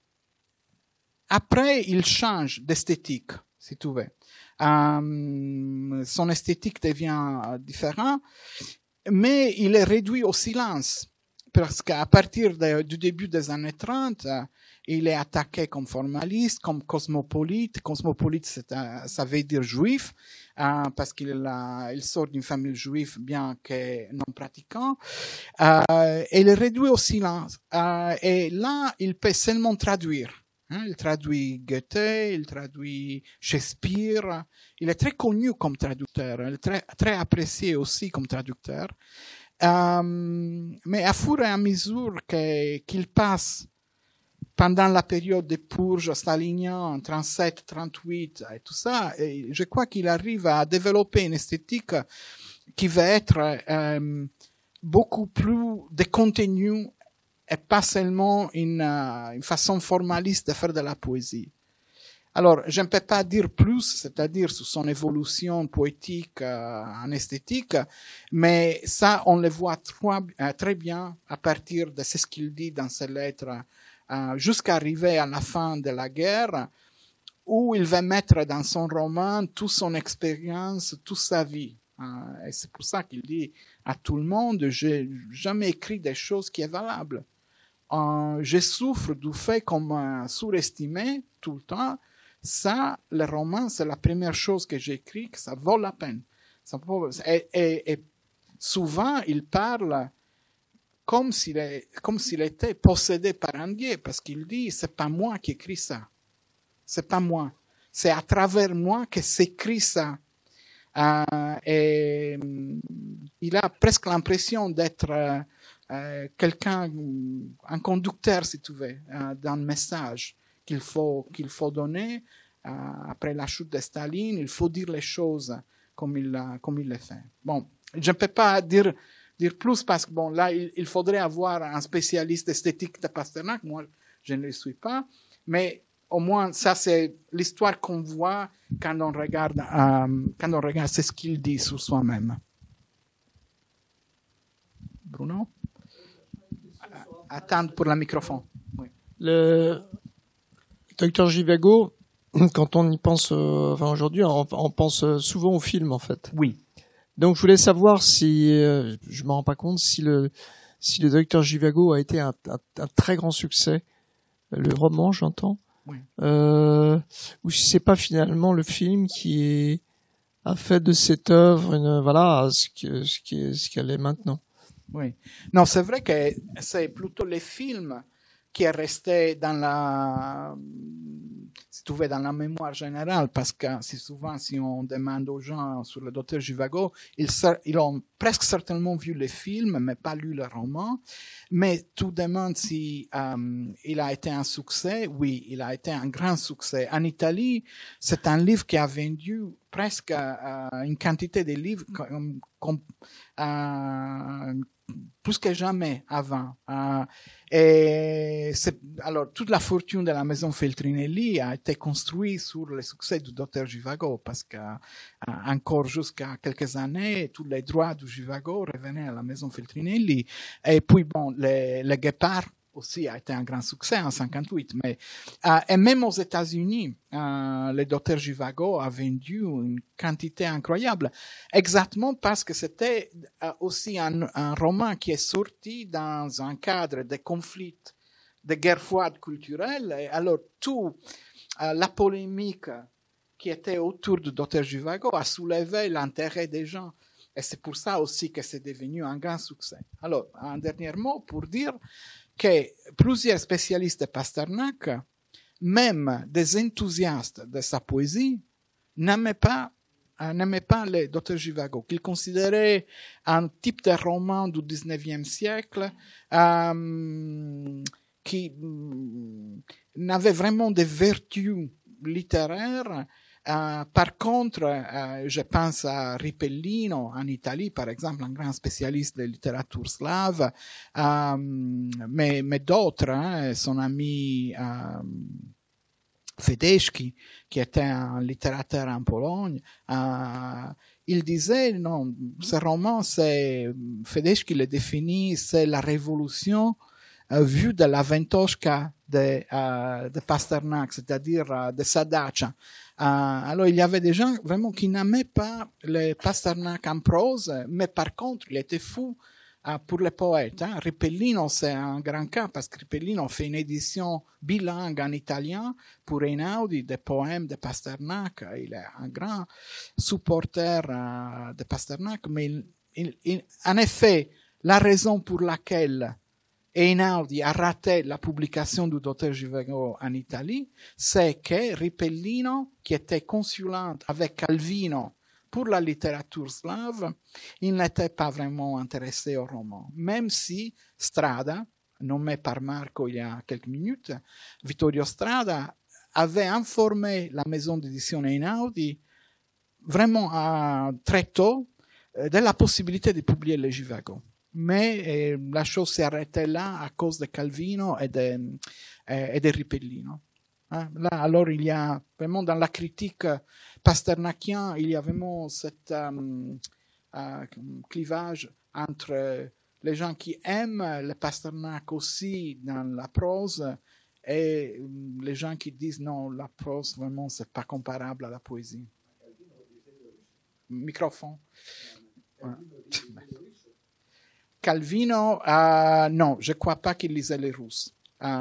après, il change d'esthétique, si tu veux. Son esthétique devient différente, mais il est réduit au silence, parce qu'à partir du début des années 30, il est attaqué comme formaliste, comme cosmopolite. Cosmopolite, ça veut dire juif, parce qu'il sort d'une famille juive, bien que non pratiquant. Et il est réduit au silence. Et là, il peut seulement traduire. Il traduit Goethe, il traduit Shakespeare. Il est très connu comme traducteur. Il est très, très apprécié aussi comme traducteur. Mais à fur et à mesure qu'il passe pendant la période des purges staliniennes, 37, 38 et tout ça, et je crois qu'il arrive à développer une esthétique qui va être beaucoup plus de contenu et pas seulement une façon formaliste de faire de la poésie. Alors, je ne peux pas dire plus, c'est-à-dire sur son évolution poétique en esthétique, mais ça, on le voit très bien à partir de ce qu'il dit dans ses lettres, jusqu'à arriver à la fin de la guerre, où il va mettre dans son roman toute son expérience, toute sa vie. Et c'est pour ça qu'il dit à tout le monde, j'ai jamais écrit des choses qui sont valables. Je souffre du fait qu'on m'a surestimé tout le temps. Ça, le roman, c'est la première chose que j'écris, que ça vaut la peine. Et souvent, il parle comme s'il était possédé par un dieu, parce qu'il dit, c'est pas moi qui écris ça. C'est pas moi. C'est à travers moi que s'écrit ça. Et il a presque l'impression d'être quelqu'un, un conducteur, si tu veux, d'un message qu'il faut donner. Après la chute de Staline, il faut dire les choses comme il les fait. Bon, je ne peux pas dire plus parce que bon, là, il faudrait avoir un spécialiste esthétique de Pasternak. Moi, je ne le suis pas. Mais au moins, ça, c'est l'histoire qu'on voit quand on regarde, c'est ce qu'il dit sur soi-même. Bruno? Attendre pour le microphone. Oui.
Le docteur Zhivago, quand on y pense, aujourd'hui, on pense souvent au film, en fait.
Oui.
Donc, je voulais savoir si, je me rends pas compte, si le docteur Zhivago a été un très grand succès, le roman, j'entends.
Oui.
Ou si c'est pas finalement le film qui a fait de cette œuvre ce qu'elle est maintenant.
Oui. Non, c'est vrai que c'est plutôt les films qui est resté dans dans la mémoire générale, parce que si on demande aux gens sur le docteur Zhivago, ils ont presque certainement vu les films, mais pas lu le roman. Mais tu demandes si il a été un succès. Oui, il a été un grand succès. En Italie, c'est un livre qui a vendu presque une quantité de livres plus que jamais avant. Alors, toute la fortune de la maison Feltrinelli a été construite sur le succès du docteur Zhivago, parce que encore jusqu'à quelques années, tous les droits du Zhivago revenaient à la maison Feltrinelli. Et puis, bon, le Guépard aussi a été un grand succès en 58, mais et même aux États-Unis, le docteur Zhivago a vendu une quantité incroyable, exactement parce que c'était aussi un roman qui est sorti dans un cadre de conflits, de guerre froide culturelle. Et alors la polémique qui était autour du docteur Zhivago a soulevé l'intérêt des gens, et c'est pour ça aussi que c'est devenu un grand succès. Alors, un dernier mot pour dire que plusieurs spécialistes de Pasternak, même des enthousiastes de sa poésie, n'aimaient pas le docteur Zhivago, qu'ils considéraient un type de roman du 19e siècle qui n'avait vraiment des vertus littéraires. Par contre, je pense à Ripellino en Italie, par exemple, un grand spécialiste de littérature slave, mais d'autres, son ami Fedeschi, qui était un littérateur en Pologne, il disait, non, ce roman, Fedeschi le définit, c'est la révolution vue de la Ventoshka de Pasternak, c'est-à-dire de sa dacha. Alors, il y avait des gens vraiment qui n'aimaient pas le Pasternak en prose, mais par contre, il était fou pour les poètes. Ripellino, c'est un grand cas, parce que Ripellino fait une édition bilingue en italien pour Einaudi des poèmes de Pasternak. Il est un grand supporter de Pasternak, mais en effet, la raison pour laquelle Einaudi a raté la publication du docteur Zhivago en Italie, c'est que Ripellino, qui était consulant avec Calvino pour la littérature slave, il n'était pas vraiment intéressé au roman. Même si Strada, nommé par Marco il y a quelques minutes, Vittorio Strada avait informé la maison d'édition Einaudi vraiment très tôt de la possibilité de publier le Zhivago. Mais la chose s'est arrêtée là à cause de Calvino et de Ripellino. Là, alors, il y a vraiment dans la critique pasternakienne, il y a vraiment cet clivage entre les gens qui aiment le Pasternak aussi dans la prose Et les gens qui disent non, la prose, vraiment, c'est pas comparable à la poésie. Microphone. Calvino, non, je ne crois pas qu'il lisait les Russes.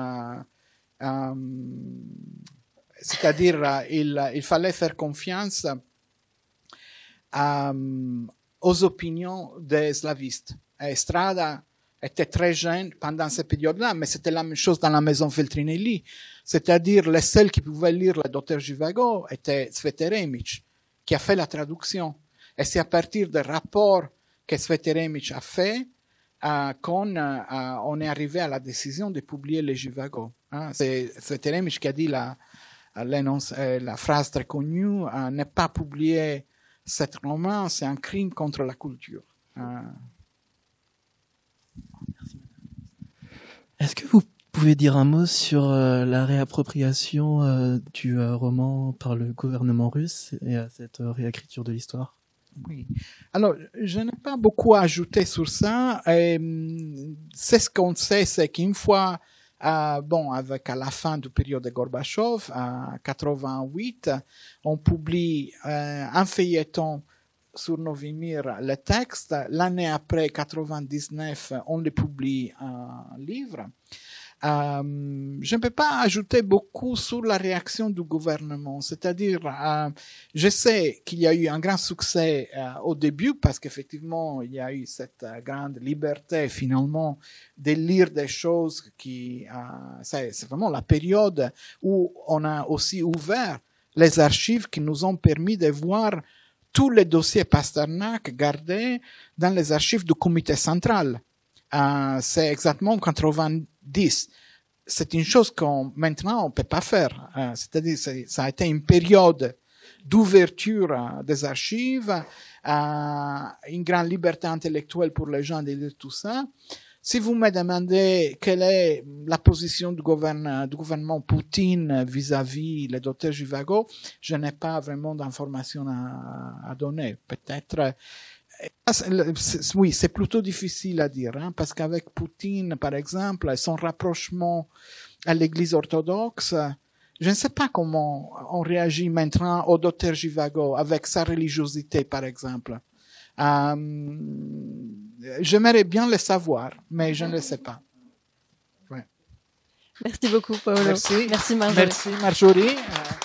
C'est-à-dire, il fallait faire confiance aux opinions des slavistes. Strada était très jeune pendant cette période-là, mais c'était la même chose dans la maison Feltrinelli. C'est-à-dire, les seuls qui pouvaient lire le docteur Zhivago étaient Cveteremich, qui a fait la traduction. Et c'est à partir des rapports que Cveteremich a fait qu'on est arrivé à la décision de publier les Zhivago. C'est Cveteremich qui a dit la phrase très connue, ne pas publier cet roman, c'est un crime contre la culture.
Est-ce que vous pouvez dire un mot sur la réappropriation du roman par le gouvernement russe et cette réécriture de l'histoire?
Oui. Alors, je n'ai pas beaucoup à ajouter sur ça. C'est ce qu'on sait, c'est qu'une fois, avec à la fin du période de Gorbatchev, en 88, on publie un feuilleton sur Novimir, le texte. L'année après, 99, on le publie en livre. Je ne peux pas ajouter beaucoup sur la réaction du gouvernement. C'est-à-dire, je sais qu'il y a eu un grand succès au début parce qu'effectivement, il y a eu cette grande liberté finalement de lire des choses qui... c'est vraiment la période où on a aussi ouvert les archives qui nous ont permis de voir tous les dossiers Pasternak gardés dans les archives du comité central. C'est exactement 90. C'est une chose qu'on maintenant on peut pas faire. C'est-à-dire ça a été une période d'ouverture des archives, une grande liberté intellectuelle pour les gens de lire tout ça. Si vous me demandez quelle est la position du gouvernement Poutine vis-à-vis le docteur Zhivago, je n'ai pas vraiment d'informations à donner. Peut-être, oui, c'est plutôt difficile à dire, parce qu'avec Poutine, par exemple, son rapprochement à l'Église orthodoxe, je ne sais pas comment on réagit maintenant au docteur Zhivago avec sa religiosité, par exemple. J'aimerais bien le savoir, mais je ne le sais pas. Ouais.
Merci beaucoup, Paolo.
Merci.
Merci, Marjorie.
Merci, Marjorie.